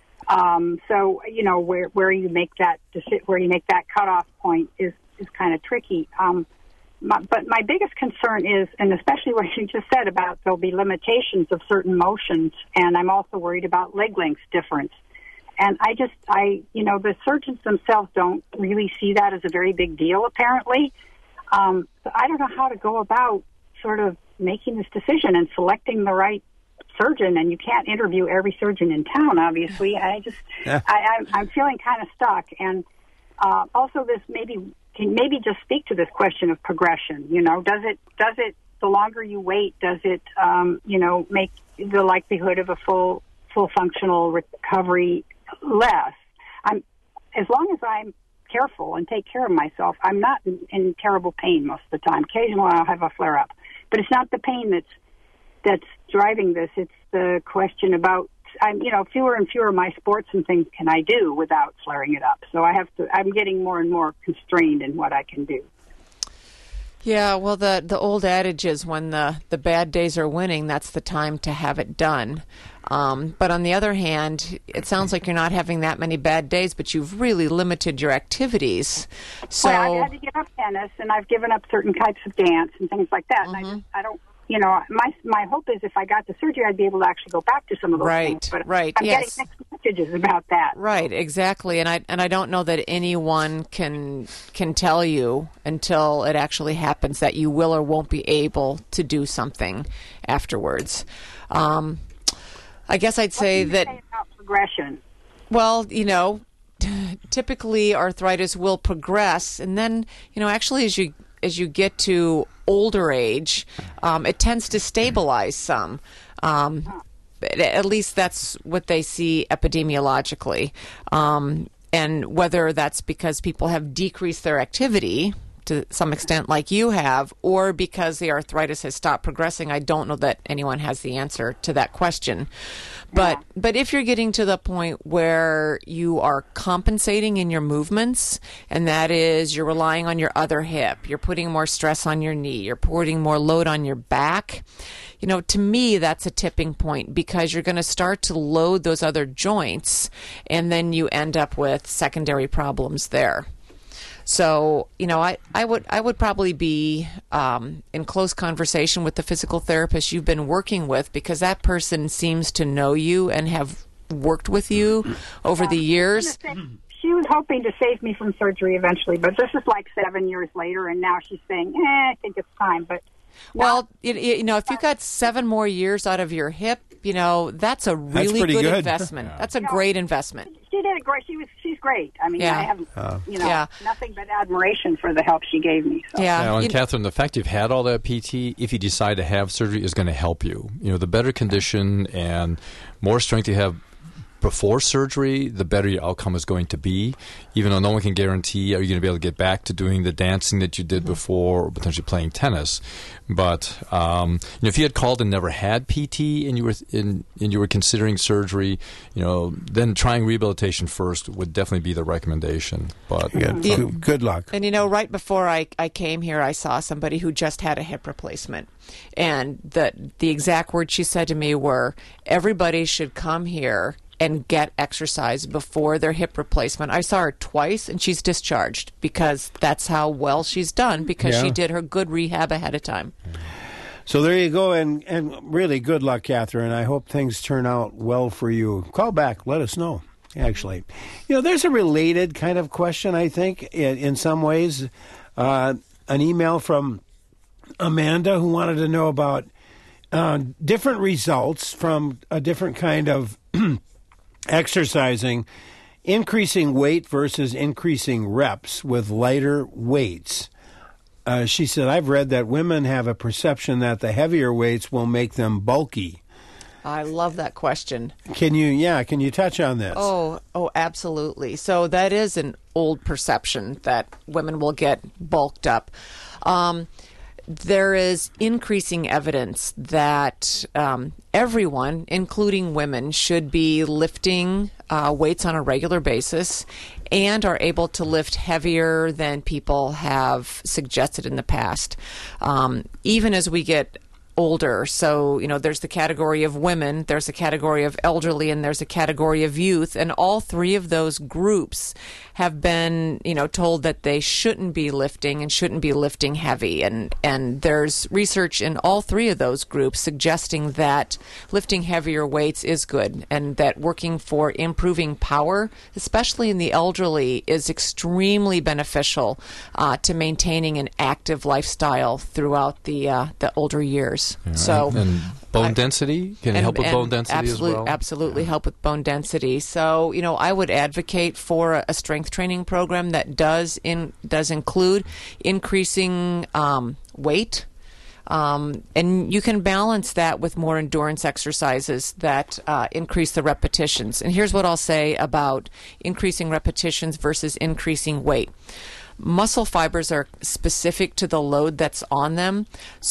Um, so, you know, where, where you make that deci- where you make that cutoff point is, is kind of tricky. Um, my, but my biggest concern is, and especially what you just said about there'll be limitations of certain motions, and I'm also worried about leg length difference. And I just, I, you know, the surgeons themselves don't really see that as a very big deal, apparently. Um, so I don't know how to go about sort of making this decision and selecting the right surgeon. And you can't interview every surgeon in town, obviously. I just, Yeah. I, I'm, I'm feeling kind of stuck. And uh, also, this maybe can maybe just speak to this question of progression. You know, does it does it the longer you wait, does it um, you know make the likelihood of a full full functional recovery less? I'm as long as I'm careful and take care of myself, I'm not in, in terrible pain most of the time. Occasionally, I'll have a flare up, but it's not the pain that's that's driving this. It's the question about, I'm, you know, fewer and fewer of my sports and things can I do without flaring it up. So I have to, I'm getting more and more constrained in what I can do. Yeah, well, the, the old adage is when the, the bad days are winning, that's the time to have it done. Um, but on the other hand, it sounds like you're not having that many bad days, but you've really limited your activities. So well, I've had to give up tennis, and I've given up certain types of dance and things like that. Mm-hmm. And I just, I don't, you know, my my hope is if I got the surgery, I'd be able to actually go back to some of those right, things. But right, I'm yes. getting mixed messages about that. Right, exactly. And I and I don't know that anyone can can tell you until it actually happens that you will or won't be able to do something afterwards. Um, I guess I'd say what that say about progression. Well, you know, typically arthritis will progress, and then, you know, actually as you as you get to older age, um, it tends to stabilize some. Um, at least that's what they see epidemiologically. Um, and whether that's because people have decreased their activity to some extent like you have, or because the arthritis has stopped progressing, I don't know that anyone has the answer to that question. But yeah. but if you're getting to the point where you are compensating in your movements, and that is you're relying on your other hip, you're putting more stress on your knee, you're putting more load on your back, you know, to me, that's a tipping point, because you're going to start to load those other joints, and then you end up with secondary problems there. So, you know, I, I would I would probably be um, in close conversation with the physical therapist you've been working with, because that person seems to know you and have worked with you over the years. She was hoping to save me from surgery eventually, but this is like seven years later, and now she's saying, eh, I think it's time. But well, it, it, you know, if you got seven more years out of your hip, you know, that's a That's really pretty good, good. investment. Yeah. That's a great investment. She did a great. She was. She's great. I mean, Yeah. I have Uh, you know Yeah. nothing but admiration for the help she gave me. So. Yeah. Now, and You- Catherine, the fact you've had all that P T, if you decide to have surgery, is going to help you. You know, the better condition and more strength you have before surgery, the better your outcome is going to be. Even though no one can guarantee are you going to be able to get back to doing the dancing that you did before, or potentially playing tennis. But um, you know, if you had called and never had P T, and you were in, and you were considering surgery, you know, then trying rehabilitation first would definitely be the recommendation. But Yeah, um, good, good luck. And, you know, right before I, I came here, I saw somebody who just had a hip replacement. And the, the exact words she said to me were, everybody should come here and get exercise before their hip replacement. I saw her twice, and she's discharged because that's how well she's done, because Yeah. she did her good rehab ahead of time. So there you go, and, and really good luck, Catherine. I hope things turn out well for you. Call back, let us know, actually. You know, there's a related kind of question, I think, in, in some ways. Uh, an email from Amanda who wanted to know about uh, different results from a different kind of exercising, increasing weight versus increasing reps with lighter weights. Uh, she said, I've read that women have a perception that the heavier weights will make them bulky. I love that question. Can you, yeah, can you touch on this? Oh, oh, absolutely. So that is an old perception that women will get bulked up. Um, there is increasing evidence that um, everyone, including women, should be lifting uh, weights on a regular basis and are able to lift heavier than people have suggested in the past. Um, even as we get older. So, you know, there's the category of women, there's a category of elderly, and there's a category of youth. And all three of those groups have been, you know, told that they shouldn't be lifting and shouldn't be lifting heavy. And, and there's research in all three of those groups suggesting that lifting heavier weights is good, and that working for improving power, especially in the elderly, is extremely beneficial uh, to maintaining an active lifestyle throughout the uh, the older years. Yeah, So, and, and bone I- density can it and- help with and bone density absolute- as well. Absolutely help with bone density. So, you know, I would advocate for a, a strength training program that does in does include increasing um, weight. Um, and you can balance that with more endurance exercises that uh, increase the repetitions. And here's what I'll say about increasing repetitions versus increasing weight. Muscle fibers are specific to the load that's on them.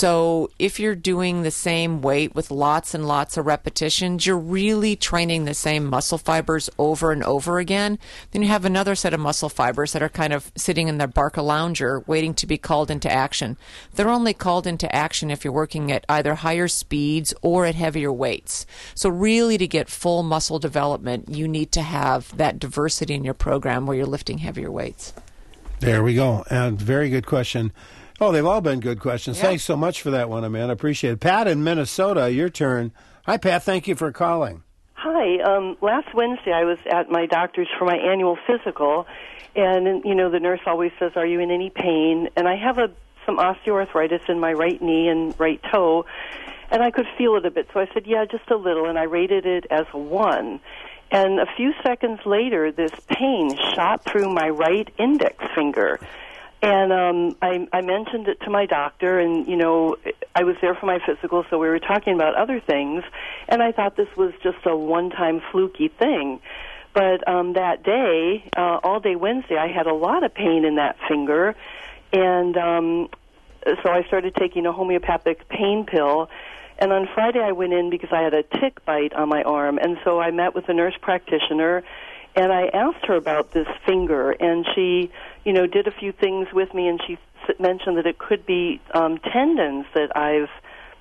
So if you're doing the same weight with lots and lots of repetitions, you're really training the same muscle fibers over and over again. Then you have another set of muscle fibers that are kind of sitting in their Barcalounger waiting to be called into action. They're only called into action if you're working at either higher speeds or at heavier weights. So really, to get full muscle development, you need to have that diversity in your program where you're lifting heavier weights. There we go. And very good question. Oh, they've all been good questions. Yeah. Thanks so much for that one, Amanda. Appreciate it. Pat in Minnesota, your turn. Hi, Pat. Thank you for calling. Hi. Um, last Wednesday, I was at my doctor's for my annual physical, and you know the nurse always says, "Are you in any pain?" And I have a some osteoarthritis in my right knee and right toe, and I could feel it a bit. So I said, "Yeah, just a little," and I rated it as a one. And a few seconds later, this pain shot through my right index finger. And um, I, I mentioned it to my doctor, and, you know, I was there for my physical, so we were talking about other things, and I thought this was just a one-time fluky thing. But um, that day, uh, all day Wednesday, I had a lot of pain in that finger, and um, so I started taking a homeopathic pain pill. And on Friday I went in because I had a tick bite on my arm, and so I met with a nurse practitioner, and I asked her about this finger, and she, you know, did a few things with me, and she mentioned that it could be um, tendons that I've,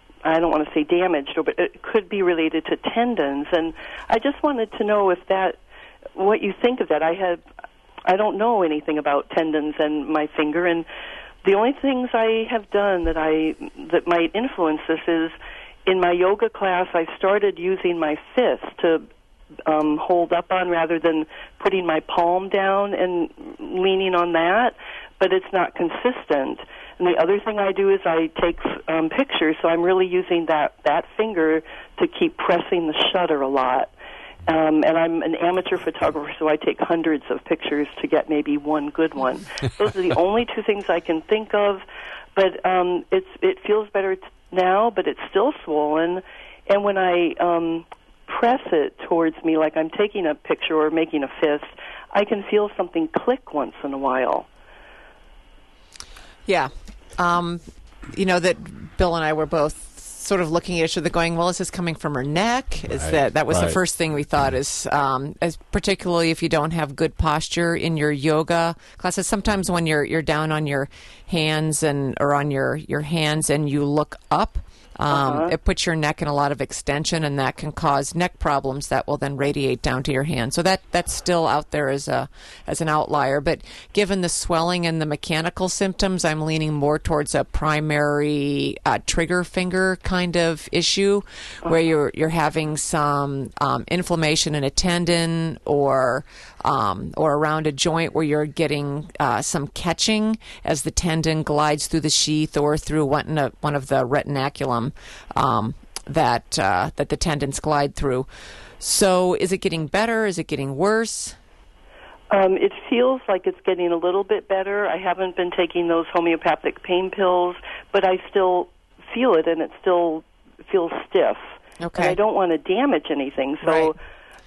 I don't want to say damaged, but it could be related to tendons, and I just wanted to know if that, what you think of that. I had, I don't know anything about tendons and my finger, and the only things I have done that I, that might influence this is, in my yoga class, I started using my fist to um, hold up on rather than putting my palm down and leaning on that, but it's not consistent. And the other thing I do is I take um, pictures, so I'm really using that, that finger to keep pressing the shutter a lot. Um, and I'm an amateur photographer, so I take hundreds of pictures to get maybe one good one. Those are the only two things I can think of. But um, it's it feels better t- now, but it's still swollen. And when I um, press it towards me, like I'm taking a picture or making a fist, I can feel something click once in a while. Yeah. Um, you know, that Bill and I were both sort of looking at each other going, well, is this coming from her neck? Is Right, that that was right. the first thing we thought is, um, as particularly if you don't have good posture in your yoga classes. Sometimes when you're you're down on your hands and or on your, your hands and you look up, Um, Uh-huh. it puts your neck in a lot of extension, and that can cause neck problems that will then radiate down to your hand. So that that's still out there as a as an outlier. But given the swelling and the mechanical symptoms, I'm leaning more towards a primary uh, trigger finger kind of issue, where you're you're having some um, inflammation in a tendon or um, or around a joint where you're getting uh, some catching as the tendon glides through the sheath or through one, one of the retinaculum um, that uh, that the tendons glide through. So is it getting better? Is it getting worse? Um, it feels like it's getting a little bit better. I haven't been taking those homeopathic pain pills, but I still feel it, and it still feels stiff. Okay. And I don't want to damage anything, so... Right.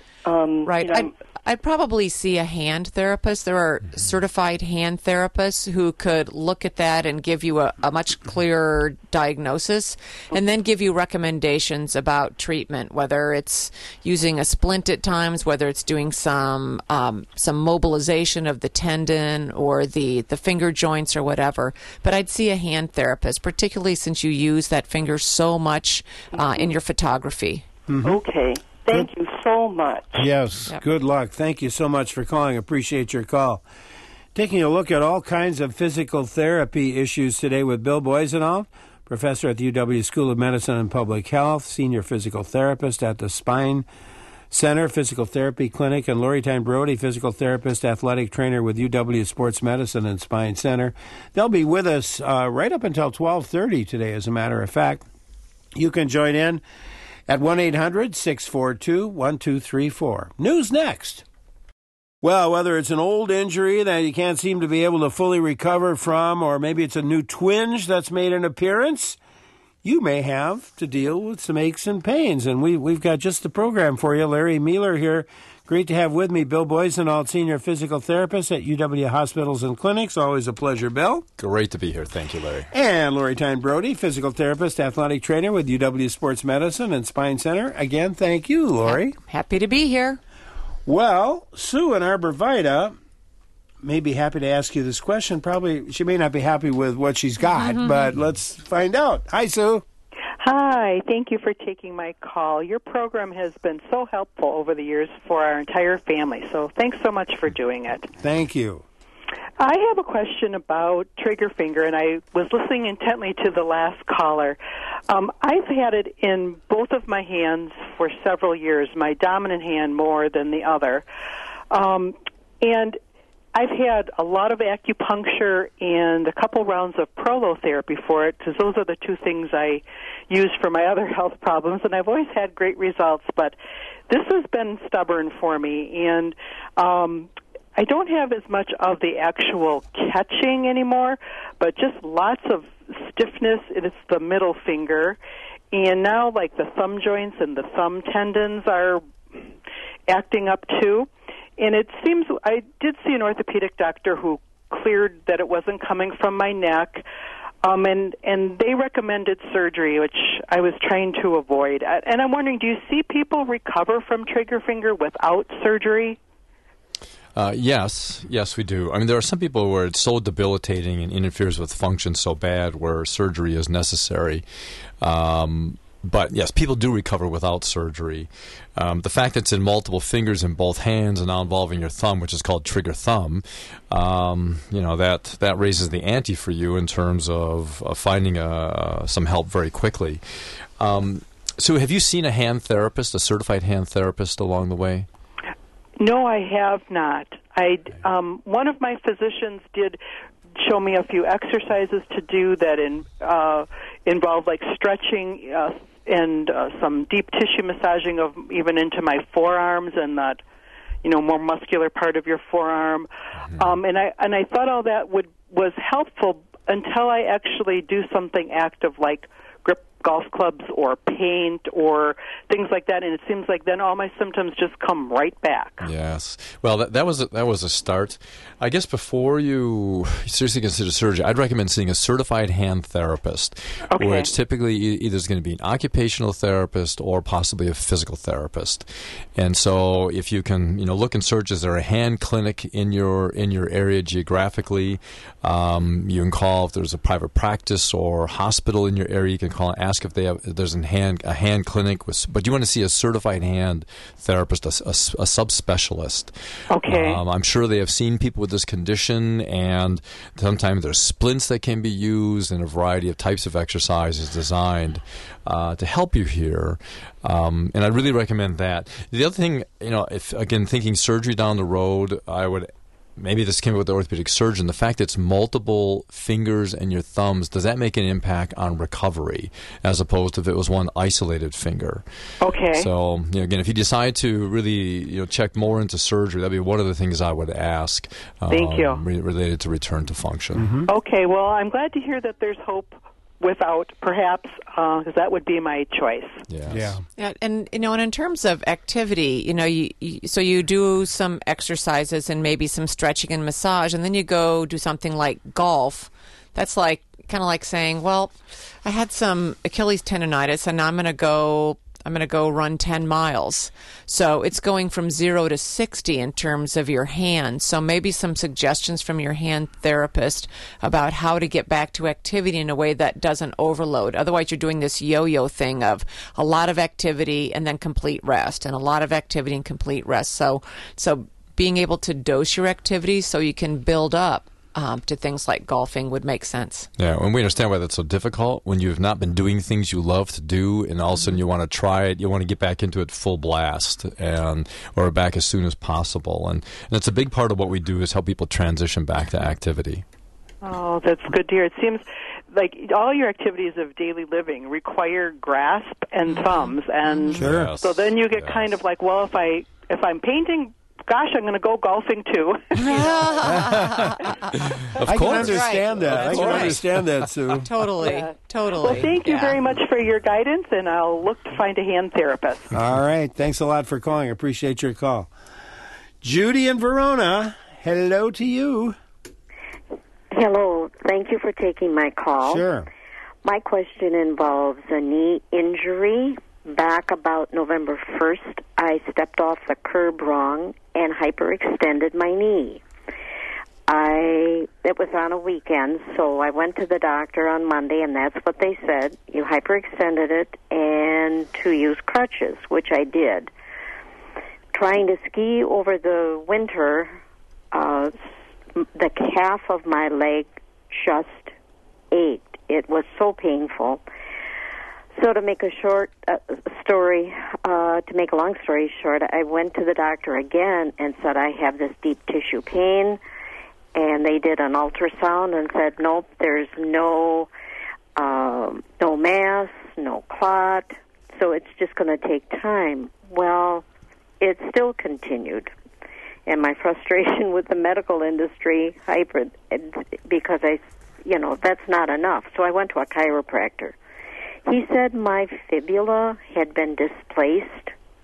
Um, Right. you know, I'd, I'd probably see a hand therapist. There are certified hand therapists who could look at that and give you a, a much clearer diagnosis and then give you recommendations about treatment, whether it's using a splint at times, whether it's doing some um, some mobilization of the tendon or the, the finger joints or whatever. But I'd see a hand therapist, particularly since you use that finger so much uh, in your photography. Okay. Thank you so much. Yes, Yep. good luck. Thank you so much for calling. Appreciate your call. Taking a look at all kinds of physical therapy issues today with Bill Boisenhoff, professor at the U W School of Medicine and Public Health, senior physical therapist at the Spine Center Physical Therapy Clinic, and Lori Tyne Brody, physical therapist, athletic trainer with U W Sports Medicine and Spine Center. They'll be with us uh, right up until twelve thirty today, as a matter of fact. You can join in at one eight hundred six four two one two three four. News next. Well, whether it's an old injury that you can't seem to be able to fully recover from, or maybe it's a new twinge that's made an appearance, you may have to deal with some aches and pains. And we, we've got just the program for you. Larry Mueller here. Great to have with me Bill Boisenhoff, senior physical therapist at U W Hospitals and Clinics. Always a pleasure, Bill. Great to be here. Thank you, Larry. And Lori Tyne Brody, physical therapist, athletic trainer with U W Sports Medicine and Spine Center. Again, thank you, Lori. Happy to be here. Well, Sue in Arbor Vitae may be happy to ask you this question. Probably she may not be happy with what she's got, Mm-hmm. but let's find out. Hi, Sue. Hi, thank you for taking my call. Your program has been so helpful over the years for our entire family, so thanks so much for doing it. Thank you. I have a question about trigger finger, and I was listening intently to the last caller. Um, I've had it in both of my hands for several years, my dominant hand more than the other. Um, and I've had a lot of acupuncture and a couple rounds of prolotherapy for it, because those are the two things I use for my other health problems, and I've always had great results. But this has been stubborn for me, and um, I don't have as much of the actual catching anymore, but just lots of stiffness. It's the middle finger, and now like the thumb joints and the thumb tendons are acting up too. And it seems, I did see an orthopedic doctor who cleared that it wasn't coming from my neck, um, and, and they recommended surgery, which I was trying to avoid. And I'm wondering, do you see people recover from trigger finger without surgery? Uh, yes, yes, we do. I mean, there are some people where it's so debilitating and interferes with function so bad where surgery is necessary. Um, but yes, people do recover without surgery. Um, the fact that it's in multiple fingers in both hands and now involving your thumb, which is called trigger thumb, um, you know, that, that raises the ante for you in terms of, of finding uh, some help very quickly. Um, so have you seen a hand therapist, a certified hand therapist along the way? No, I have not. I um, one of my physicians did show me a few exercises to do that in, uh, involve like stretching uh, and uh, some deep tissue massaging of even into my forearms and that, you know, more muscular part of your forearm. Mm-hmm. Um, and I and I thought all that would was helpful until I actually do something active like grip golf clubs or paint or things like that, and it seems like then all my symptoms just come right back. Yes. Well, that, that was a, that was a start. I guess before you seriously consider surgery, I'd recommend seeing a certified hand therapist, okay. which typically either is going to be an occupational therapist or possibly a physical therapist. And so, if you can, you know, look and search, is there a hand clinic in your in your area geographically? Um, you can call if there's a private practice or hospital in your area. You can call and ask if they have if there's a hand a hand clinic with, but you want to see a certified hand therapist, a, a, a subspecialist. Okay. Um, I'm sure they have seen people with this condition, and sometimes there's splints that can be used and a variety of types of exercises designed uh, to help you here. Um, and I really recommend that. The other thing, you know, if again thinking surgery down the road, I would. Maybe this came up with the orthopedic surgeon. The fact that it's multiple fingers and your thumbs, does that make an impact on recovery as opposed to if it was one isolated finger? Okay. So, you know, again, if you decide to really, you know, check more into surgery, that'd be one of the things I would ask. Thank um, you. Re- related to return to function. Mm-hmm. Okay. Well, I'm glad to hear that there's hope without, perhaps, because uh, that would be my choice. Yes. Yeah. Yeah, and you know, and in terms of activity, you know, you, you so you do some exercises and maybe some stretching and massage, and then you go do something like golf. That's like kind of like saying, well, I had some Achilles tendonitis, and I'm going to go. I'm going to go run ten miles. So it's going from zero to sixty in terms of your hand. So maybe some suggestions from your hand therapist about how to get back to activity in a way that doesn't overload. Otherwise, you're doing this yo-yo thing of a lot of activity and then complete rest, and a lot of activity and complete rest. So, so being able to dose your activity so you can build up Um, to things like golfing would make sense. Yeah, and we understand why that's so difficult when you've not been doing things you love to do, and all of a sudden you want to try it, you want to get back into it full blast, and or back as soon as possible. And, and it's a big part of what we do is help people transition back to activity. Oh, that's good to hear. It seems like all your activities of daily living require grasp and thumbs, and Sure. Yes. so then you get Yes. kind of like, well, if I if I'm painting, gosh, I'm going to go golfing too. Of I course. can understand that. I That's can right. understand that, Sue. Totally, Yeah. totally. Well, thank you Yeah. very much for your guidance, and I'll look to find a hand therapist. All right. Thanks a lot for calling. I appreciate your call. Judy in Verona, hello to you. Hello. Thank you for taking my call. Sure. My question involves a knee injury. Back about November first, I stepped off the curb wrong and hyperextended my knee. I it was on a weekend, so I went to the doctor on Monday, and that's what they said. You hyperextended it, and to use crutches, which I did. Trying to ski over the winter, uh, the calf of my leg just ached. It was so painful. So to make a short uh, story, uh, to make a long story short, I went to the doctor again and said I have this deep tissue pain, and they did an ultrasound and said, nope, there's no um, no mass, no clot, so it's just going to take time. Well, it still continued, and my frustration with the medical industry hyper because I, you know, that's not enough. So I went to a chiropractor. He said my fibula had been displaced,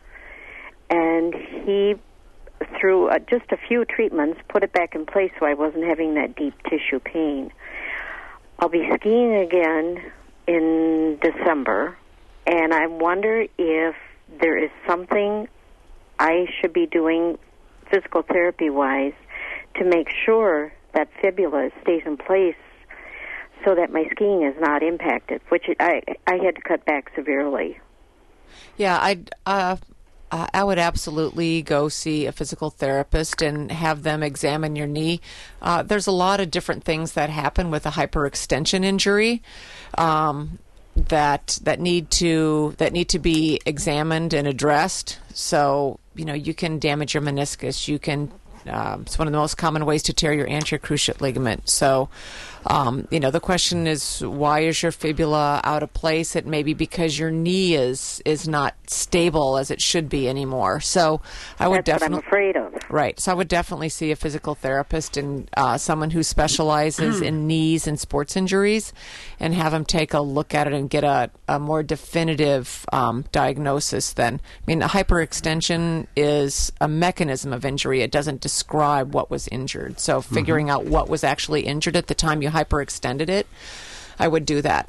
and he, through uh, just a few treatments, put it back in place so I wasn't having that deep tissue pain. I'll be skiing again in December, and I wonder if there is something I should be doing physical therapy-wise to make sure that fibula stays in place so that my skiing is not impacted, which I I had to cut back severely. Yeah, I'd, uh, I would absolutely go see a physical therapist and have them examine your knee. Uh, there's a lot of different things that happen with a hyperextension injury um, that that need to that need to be examined and addressed. So, you know, you can damage your meniscus, you can Um, it's one of the most common ways to tear your anterior cruciate ligament. So, um, you know, the question is, why is your fibula out of place? It may be because your knee is is not stable as it should be anymore. So, I would That's definitely what I'm afraid of. Right. So, I would definitely see a physical therapist and uh, someone who specializes in knees and sports injuries, and have them take a look at it and get a, a more definitive um, diagnosis. Then, I mean, a hyperextension is a mechanism of injury. It doesn't describe what was injured. So, figuring out what was actually injured at the time you hyperextended it, I would do that.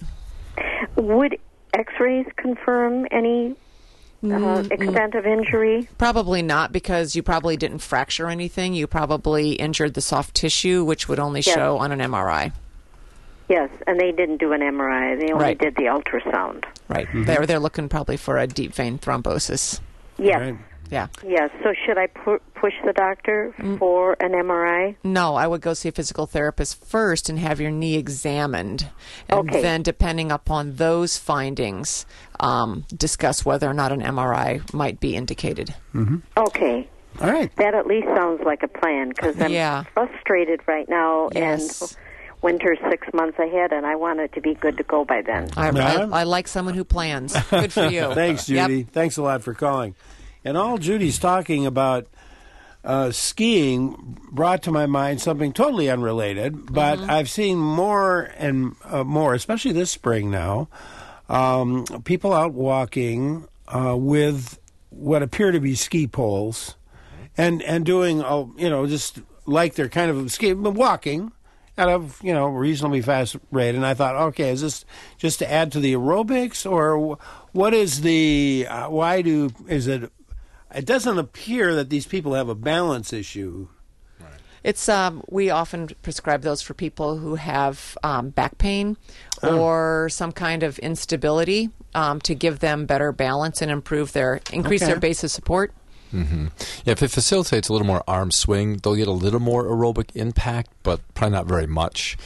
Would X-rays confirm any uh, extent of injury? Probably not, because you probably didn't fracture anything. You probably injured the soft tissue, which would only Yes. show on an M R I. Yes, and they didn't do an M R I. They only Right. did the ultrasound. Right. They're they're looking probably for a deep vein thrombosis. Yes. Right. Yeah. Yes. So should I pu- push the doctor for an M R I? No, I would go see a physical therapist first and have your knee examined. And Okay. then, depending upon those findings, um, discuss whether or not an M R I might be indicated. Mm-hmm. Okay. All right. That at least sounds like a plan, because I'm Yeah. frustrated right now, Yes. and winter's six months ahead, and I want it to be good to go by then. I, Yeah. I, I like someone who plans. Good for you. Thanks, Judy. Yep. Thanks a lot for calling. And all Judy's talking about uh, skiing brought to my mind something totally unrelated, but Mm-hmm. I've seen more and uh, more, especially this spring now, um, people out walking uh, with what appear to be ski poles and, and doing, uh, you know, just like they're kind of ski, walking at a, you know, reasonably fast rate. And I thought, okay, is this just to add to the aerobics, or what is the, uh, why do, is it, it doesn't appear that these people have a balance issue. It's um, we often prescribe those for people who have um, back pain Oh. or some kind of instability um, to give them better balance and improve their increase Okay. their base of support. Mm-hmm. Yeah, if it facilitates a little more arm swing, they'll get a little more aerobic impact, but probably not very much.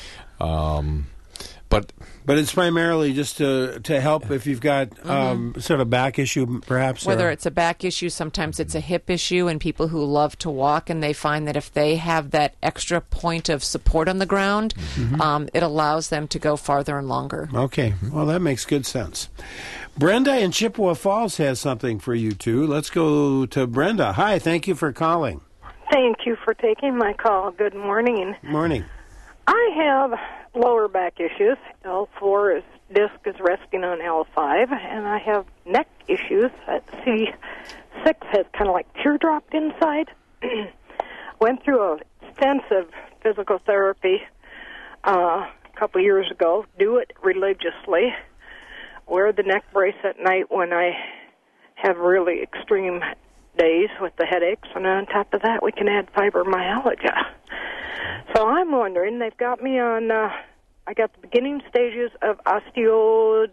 Um, but But it's primarily just to to help if you've got um, sort of back issue, perhaps. Whether or, it's a back issue, sometimes it's a hip issue, and people who love to walk, and they find that if they have that extra point of support on the ground, um, it allows them to go farther and longer. Okay, well, that makes good sense. Brenda in Chippewa Falls has something for you, too. Let's go to Brenda. Hi, thank you for calling. Thank you for taking my call. Good morning. Morning. I have lower back issues. L four is disc is resting on L five, and I have neck issues. C six has kind of like teardropped inside. Went through a extensive physical therapy uh, a couple years ago. Do it religiously. Wear the neck brace at night when I have really extreme days with the headaches, and on top of that, we can add fibromyalgia. So I'm wondering, they've got me on, uh, I got the beginning stages of osteopodini,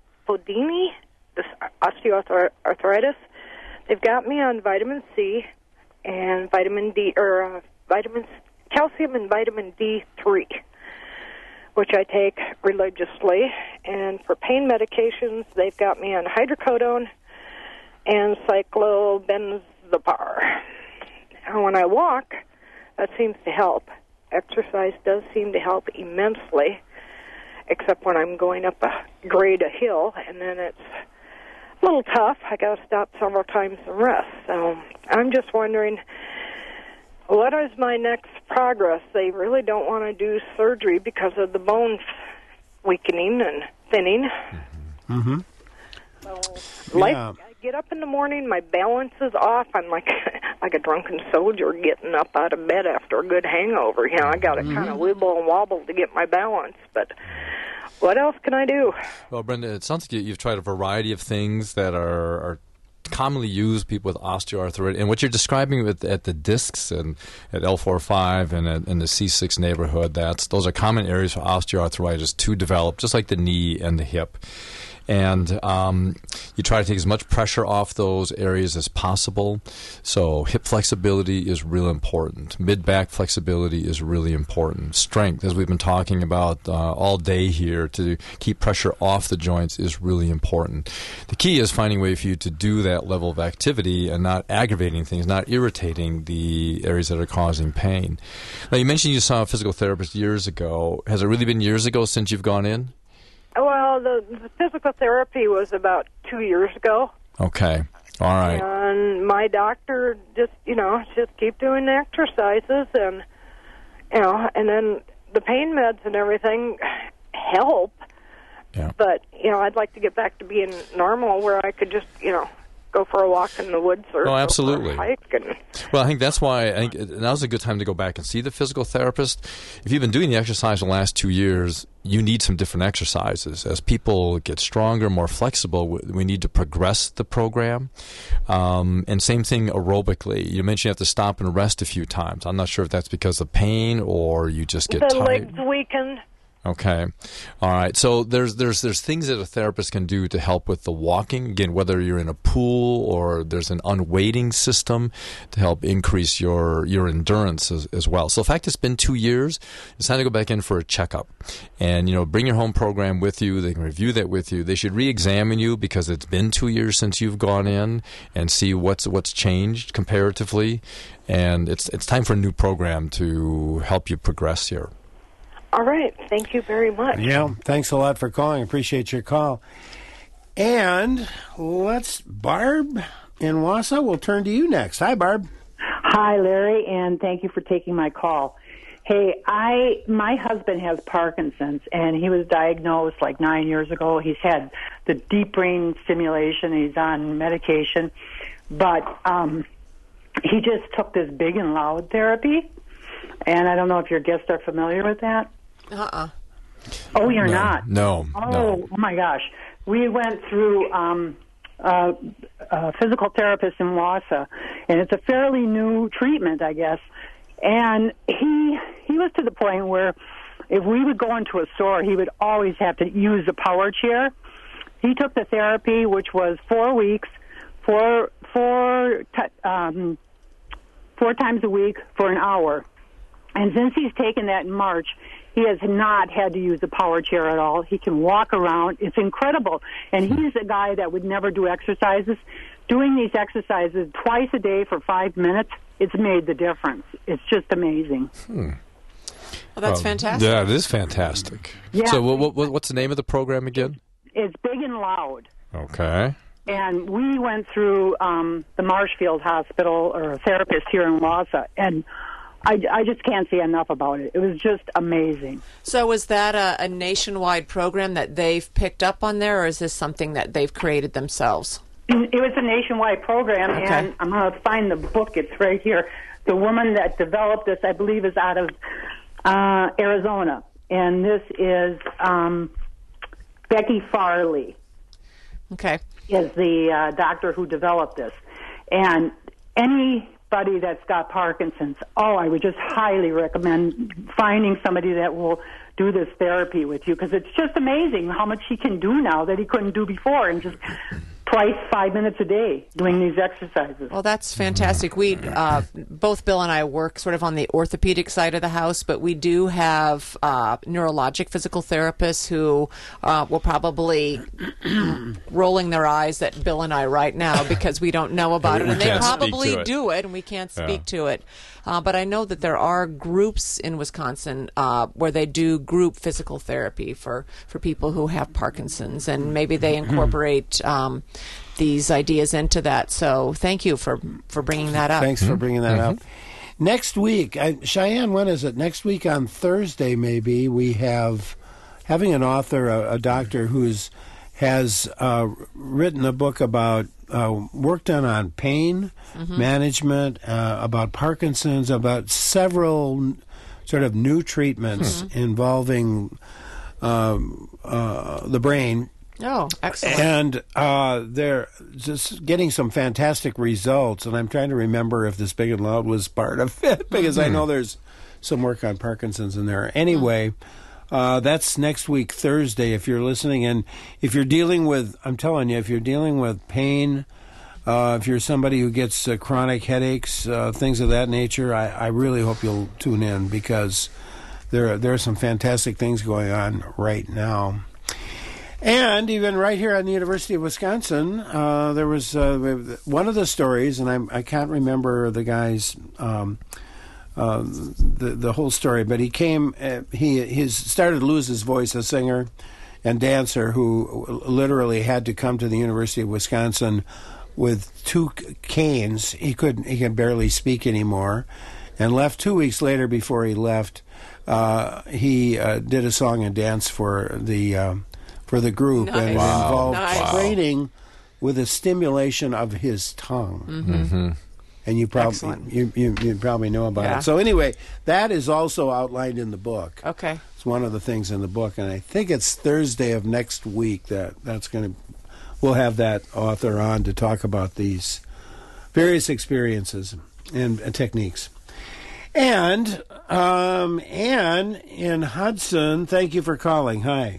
this osteoarthritis. They've got me on vitamin C and vitamin D, or uh, vitamin calcium and vitamin D three, which I take religiously. And for pain medications, they've got me on hydrocodone and cyclobenzapar. And when I walk, that seems to help. Exercise does seem to help immensely, except when I'm going up a grade a hill, and then it's a little tough. I got to stop several times and rest. So I'm just wondering, what is my next progress? They really don't want to do surgery because of the bone weakening and thinning. Mm-hmm. So, life, Yeah. I get up in the morning, my balance is off. I'm like like a drunken soldier getting up out of bed after a good hangover. You know, I got to kind of wibble and wobble to get my balance. But what else can I do? Well, Brenda, it sounds like you, you've tried a variety of things that are, are commonly used people with osteoarthritis. And what you're describing with, at the discs and at L four five and at, in the C six neighborhood, that's those are common areas for osteoarthritis to develop, just like the knee and the hip. and um, you try to take as much pressure off those areas as possible. So hip flexibility is real important. Mid-back flexibility is really important. Strength, as we've been talking about uh, all day here, to keep pressure off the joints is really important. The key is finding a way for you to do that level of activity and not aggravating things, not irritating the areas that are causing pain. Now, you mentioned you saw a physical therapist years ago. Has it really been years ago since you've gone in? Well, the, the physical therapy was about two years ago. Okay. All right. And my doctor just, you know, just keep doing the exercises, and, you know, and then the pain meds and everything help. Yeah. But, you know, I'd like to get back to being normal where I could just, you know, go for a walk in the woods or oh, go absolutely. for a hike. And well, I think that's why I think now's a good time to go back and see the physical therapist. If you've been doing the exercise the last two years, you need some different exercises. As people get stronger, more flexible, we need to progress the program. Um, and same thing aerobically. You mentioned you have to stop and rest a few times. I'm not sure if that's because of pain or you just get the tired. legs weaken. Okay. All right. So there's there's there's things that a therapist can do to help with the walking. Again, whether you're in a pool or there's an unweighting system to help increase your your endurance as, as well. So in fact, it's been two years. It's time to go back in for a checkup. And, you know, bring your home program with you. They can review that with you. They should re-examine you because it's been two years since you've gone in and see what's what's changed comparatively. And it's it's time for a new program to help you progress here. All right. Thank you very much. Yeah, thanks a lot for calling. Appreciate your call. And let's, Barb in Wausau, we'll turn to you next. Hi, Barb. Hi, Larry, and thank you for taking my call. Hey, I my husband has Parkinson's, and he was diagnosed like nine years ago. He's had the deep brain stimulation. He's on medication, but um, he just took this big and loud therapy, and I don't know if your guests are familiar with that. Uh-uh. Oh, you're no, not? No. Oh, no. oh my gosh. We went through um, uh, a physical therapist in Wausau, and it's a fairly new treatment, I guess. And he he was to the point where if we would go into a store, he would always have to use a power chair. He took the therapy, which was four weeks, four, four, t- um, four times a week for an hour. And since he's taken that in March, he has not had to use a power chair at all. He can walk around. It's incredible. And he's a guy that would never do exercises. Doing these exercises twice a day for five minutes, it's made the difference. It's just amazing. Hmm. Well, that's um, fantastic. Yeah, it is fantastic. Yeah. So what, what, what's the name of the program again? It's big and loud. Okay. And we went through um, the Marshfield Hospital, or a therapist here in Wausau, and I, I just can't say enough about it. It was just amazing. So is that a, a nationwide program that they've picked up on there, or is this something that they've created themselves? It was a nationwide program, Okay. and I'm going to find the book. It's right here. The woman that developed this, I believe, is out of uh, Arizona, and this is um, Becky Farley. Okay. Is the uh, doctor who developed this. And anybody that's got Parkinson's, oh, I would just highly recommend finding somebody that will do this therapy with you, because it's just amazing how much he can do now that he couldn't do before, and just twice five minutes a day doing these exercises. Well, that's fantastic. We uh, both Bill and I work sort of on the orthopedic side of the house, but we do have uh, neurologic physical therapists who uh, will probably rolling their eyes at Bill and I right now because we don't know about We it, and they can't speak probably to it. do it, and we can't Yeah. speak to it. Uh, but I know that there are groups in Wisconsin uh, where they do group physical therapy for, for people who have Parkinson's, and maybe they incorporate um, these ideas into that. So thank you for, for bringing that up. Thanks for bringing that Mm-hmm. up. Next week, I, Cheyenne, when is it? Next week on Thursday, maybe, we have having an author, a, a doctor who's has uh, written a book about uh, work done on pain Mhm. management, uh, about Parkinson's, about several n- sort of new treatments Mhm. involving um, uh, the brain. Oh, excellent. And uh, they're just getting some fantastic results. And I'm trying to remember if this Big and Loud was part of it, because I Mhm. know there's some work on Parkinson's in there. Anyway, Uh, that's next week, Thursday, if you're listening. And if you're dealing with, I'm telling you, if you're dealing with pain, uh, if you're somebody who gets uh, chronic headaches, uh, things of that nature, I, I really hope you'll tune in, because there, there are some fantastic things going on right now. And even right here on the University of Wisconsin, uh, there was uh, one of the stories, and I'm, I can't remember the guy's um, uh, the the whole story, but he came, uh, he he started to lose his voice, a singer and dancer who literally had to come to the University of Wisconsin with two canes. He couldn't, he could barely speak anymore, and left two weeks later. Before he left, uh, he uh, did a song and dance for the. Uh, for the group, Nice. and it Wow. involved Nice. training with a stimulation of his tongue. Mhm. Mm-hmm. And you probably Excellent. you, you you probably know about Yeah. it. So anyway, that is also outlined in the book. Okay. It's one of the things in the book, and I think it's Thursday of next week that that's going to we'll have that author on to talk about these various experiences and, and techniques. And um, Anne in Hudson, thank you for calling. Hi.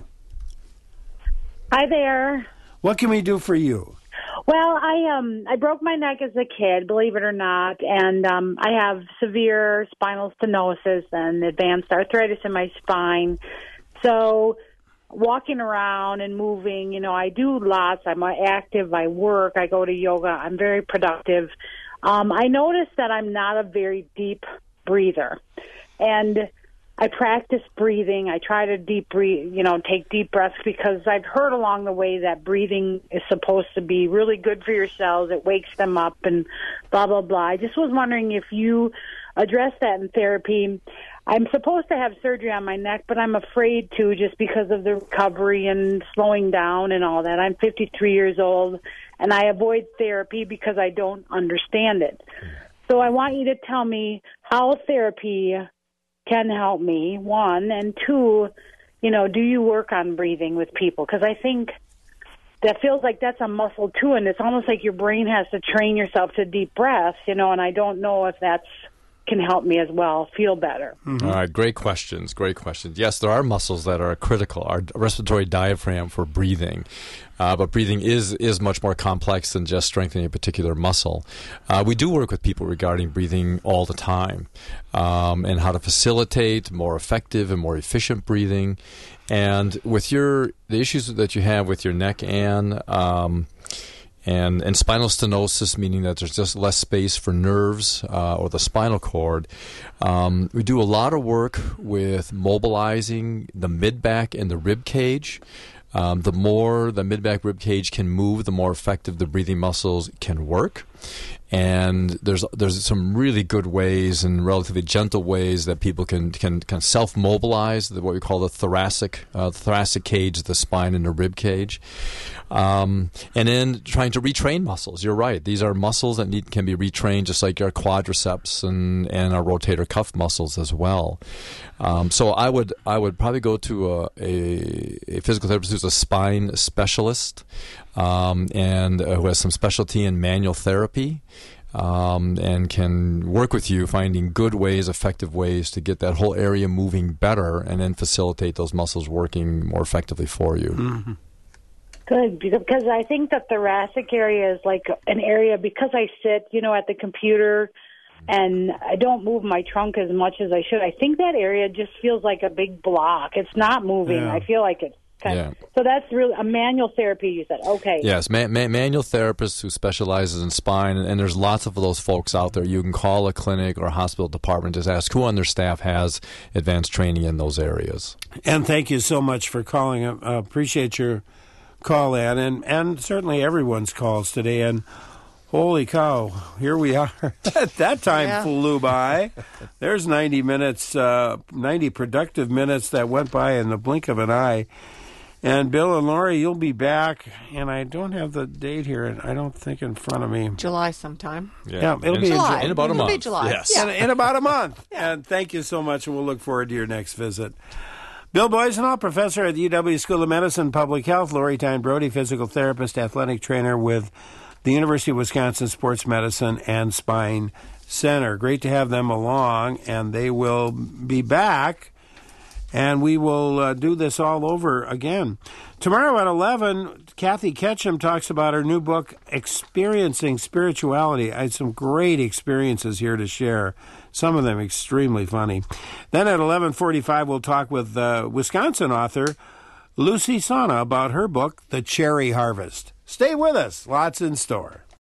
Hi there. What can we do for you? Well, I um I broke my neck as a kid, believe it or not, and um I have severe spinal stenosis and advanced arthritis in my spine. So walking around and moving, you know, I do lots. I'm active, I work, I go to yoga, I'm very productive. Um I noticed that I'm not a very deep breather. And I practice breathing. I try to deep breathe, you know, take deep breaths, because I've heard along the way that breathing is supposed to be really good for your cells. It wakes them up and blah, blah, blah. I just was wondering if you address that in therapy. I'm supposed to have surgery on my neck, but I'm afraid to, just because of the recovery and slowing down and all that. I'm fifty-three years old, and I avoid therapy because I don't understand it. So I want you to tell me how therapy can help me, one, and two, you know, do you work on breathing with people? Because I think that feels like that's a muscle too, and it's almost like your brain has to train yourself to deep breaths, you know, and I don't know if that's can help me as well feel better. Mm-hmm. All right, great questions, great questions. Yes, there are muscles that are critical, our respiratory diaphragm for breathing. Uh, but breathing is is much more complex than just strengthening a particular muscle. Uh, we do work with people regarding breathing all the time, um, and how to facilitate more effective and more efficient breathing. And with your the issues that you have with your neck, Anne, um, and and spinal stenosis, meaning that there's just less space for nerves uh, or the spinal cord. Um, we do a lot of work with mobilizing the mid-back and the rib cage. Um, the more the mid-back rib cage can move, the more effective the breathing muscles can work. And there's there's some really good ways and relatively gentle ways that people can can, can self-mobilize the, what we call the thoracic uh, the thoracic cage, the spine, and the rib cage. Um, and then trying to retrain muscles. You're right; these are muscles that need, can be retrained, just like our quadriceps and, and our rotator cuff muscles as well. Um, so I would I would probably go to a, a, a physical therapist who's a spine specialist, um, and uh, who has some specialty in manual therapy. Um, and can work with you finding good ways, effective ways to get that whole area moving better, and then facilitate those muscles working more effectively for you. Mm-hmm. Good, because I think the thoracic area is like an area, because I sit, you know, at the computer and I don't move my trunk as much as I should. I think that area just feels like a big block. It's not moving. Yeah. I feel like it's kind Yeah. of, so that's really a manual therapy, you said. Okay. Yes, ma- ma- manual therapists who specializes in spine, and, and there's lots of those folks out there. You can call a clinic or a hospital department, just ask who on their staff has advanced training in those areas. And thank you so much for calling. I uh, appreciate your call, Ann, and, and certainly everyone's calls today. And holy cow, here we are. That time Yeah. flew by. There's ninety minutes, uh, ninety productive minutes that went by in the blink of an eye. And Bill and Lori, you'll be back, and I don't have the date here, and I don't think in front of me. July sometime. Yeah, it'll in be July. in, in about a It'll be month. July. Yes. Yeah. in, in about a month. And thank you so much, and we'll look forward to your next visit. Bill Boisenall, professor at the U W School of Medicine, Public Health. Lori Tyne Brody, physical therapist, athletic trainer with the University of Wisconsin Sports Medicine and Spine Center. Great to have them along, and they will be back And we will uh, do this all over again. Tomorrow at eleven, Kathy Ketchum talks about her new book, Experiencing Spirituality. I had some great experiences here to share, some of them extremely funny. Then at eleven forty-five, we'll talk with uh, Wisconsin author Lucy Sana about her book, The Cherry Harvest. Stay with us. Lots in store.